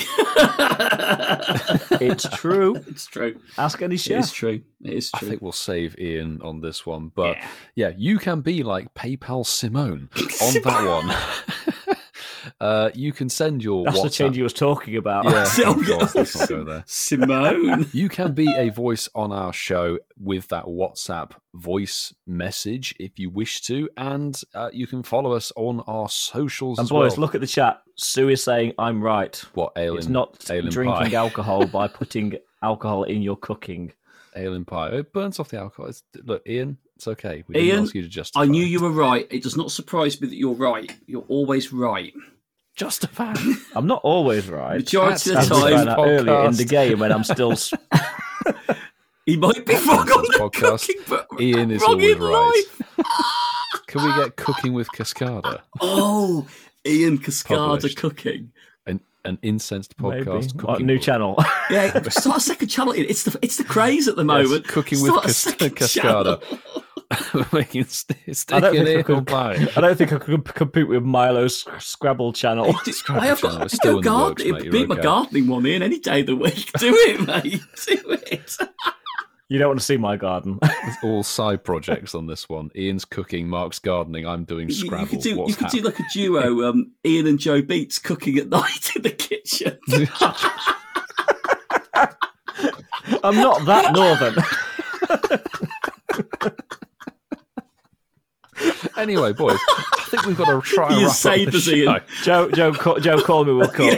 It's true. It's true. Ask any chef. It is true. I think we'll save Ian on this one. But yeah you can be like PayPal Simone on that one. You can send your That's WhatsApp. the change he was talking about. Yeah, let's not go there. Simone. You can be a voice on our show with that WhatsApp voice message if you wish to, and you can follow us on our socials and as boys, well. look at the chat. Sue is saying, I'm right. What, ale It's in, not ale in drinking pie. alcohol by putting alcohol in your cooking. Ale in pie. It burns off the alcohol. Look, Ian, it's okay. We Ian, didn't ask you to justify. I knew you were right. It does not surprise me that you're right. You're always right. Justify. I'm not always right. Majority of I the found time. out earlier in the game when I'm still... He might be wrong on the podcast. cooking, but Ian is wrong always in right. life. Can we get Cooking with Cascada? Oh, Ian Cascada Published. Cooking. An incensed podcast. Maybe. Cooking New book. channel. Yeah, start a second channel. It's the craze at the moment. Yes, Cooking with Cascada. Making steak I don't and think I apple could- pie. I don't think I could compete with Milo's Scrabble channel. I have channel. got It's still in the works, gardening. mate. You're Beat my okay. gardening one in any day of the week. Do it, mate. Do it. You don't want to see my garden. It's all side projects on this one. Ian's cooking, Mark's gardening, I'm doing Scrabble. You could do What's like a duo. Ian and Joe Beats cooking at night in the kitchen. I'm not that northern. Anyway, boys, I think we've got to try and You wrap up the saved us, Ian. show. Joe Coleman will cook.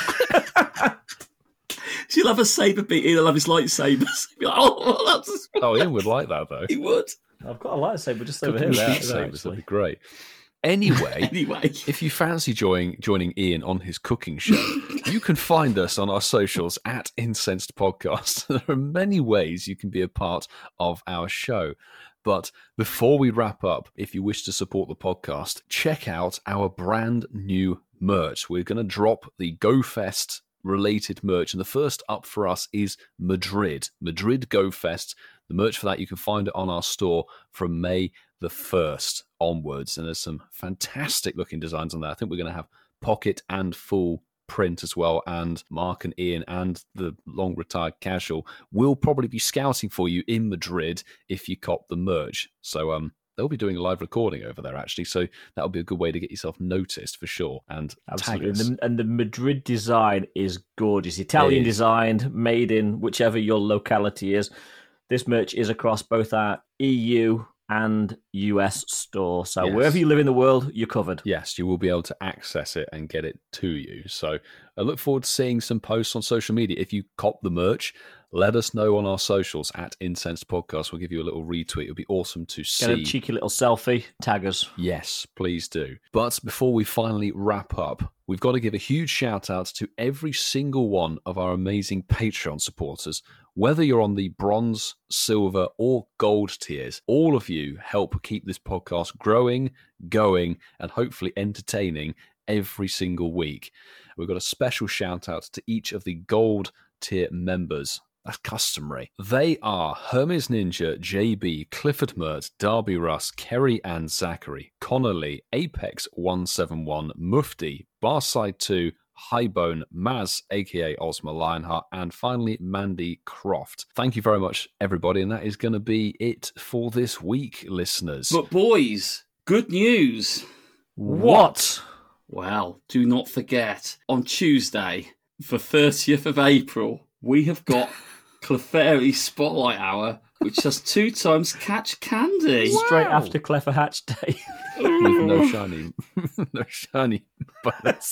She'll have a saber beat. Ian'll have his lightsabers. Be like, oh, that's. Oh, Ian would like that, though. He would. I've got a lightsaber just over Cooking here. with lightsabers, that'd be great. Anyway, Anyway. if you fancy joining Ian on his cooking show, you can find us on our socials at Incensed Podcast. There are many ways you can be a part of our show. But before we wrap up, if you wish to support the podcast, check out our brand new merch. We're going to drop the GoFest related merch, and the first up for us is Madrid Go Fest. The merch for that, you can find it on our store from May the 1st onwards. And there's some fantastic looking designs on there. I think we're going to have pocket and full print as well. And Mark and Ian and the long retired casual will probably be scouting for you in Madrid if you cop the merch. So they'll be doing a live recording over there, actually. So that'll be a good way to get yourself noticed for sure. And absolutely. And the Madrid design is gorgeous. Italian designed, made in whichever your locality is. This merch is across both our EU and US store. So wherever you live in the world, you're covered. Yes, you will be able to access it and get it to you. So I look forward to seeing some posts on social media. If you cop the merch, let us know on our socials at Incensed Podcast. We'll give you a little retweet. It'll be awesome to see. Get a cheeky little selfie. Tag us. Yes, please do. But before we finally wrap up, we've got to give a huge shout out to every single one of our amazing Patreon supporters. Whether you're on the bronze, silver, or gold tiers, all of you help keep this podcast growing, going, and hopefully entertaining every single week. We've got a special shout out to each of the gold tier members. That's customary. They are Hermes Ninja, JB, Clifford Mert, Darby Russ, Kerry and Zachary, Connor Lee, Apex 171, Mufti, Barside 2, Highbone, Maz, aka Ozma Lionheart, and finally Mandy Croft. Thank you very much, everybody, and that is going to be it for this week, listeners. But boys, good news. What? Well, do not forget, on Tuesday, the 30th of April, we have got Clefairy Spotlight Hour, which has 2 times Catch Candy. Straight after Clever Hatch Day. With no shiny bullets.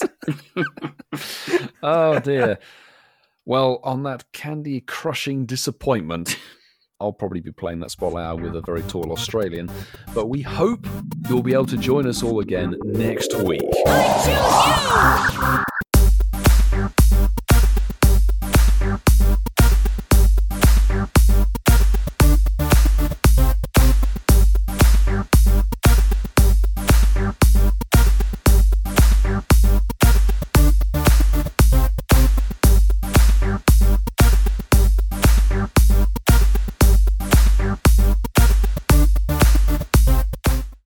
Oh dear. Well, on that candy-crushing disappointment, I'll probably be playing that Spotlight Hour with a very tall Australian, but we hope you'll be able to join us all again next week. I choose you!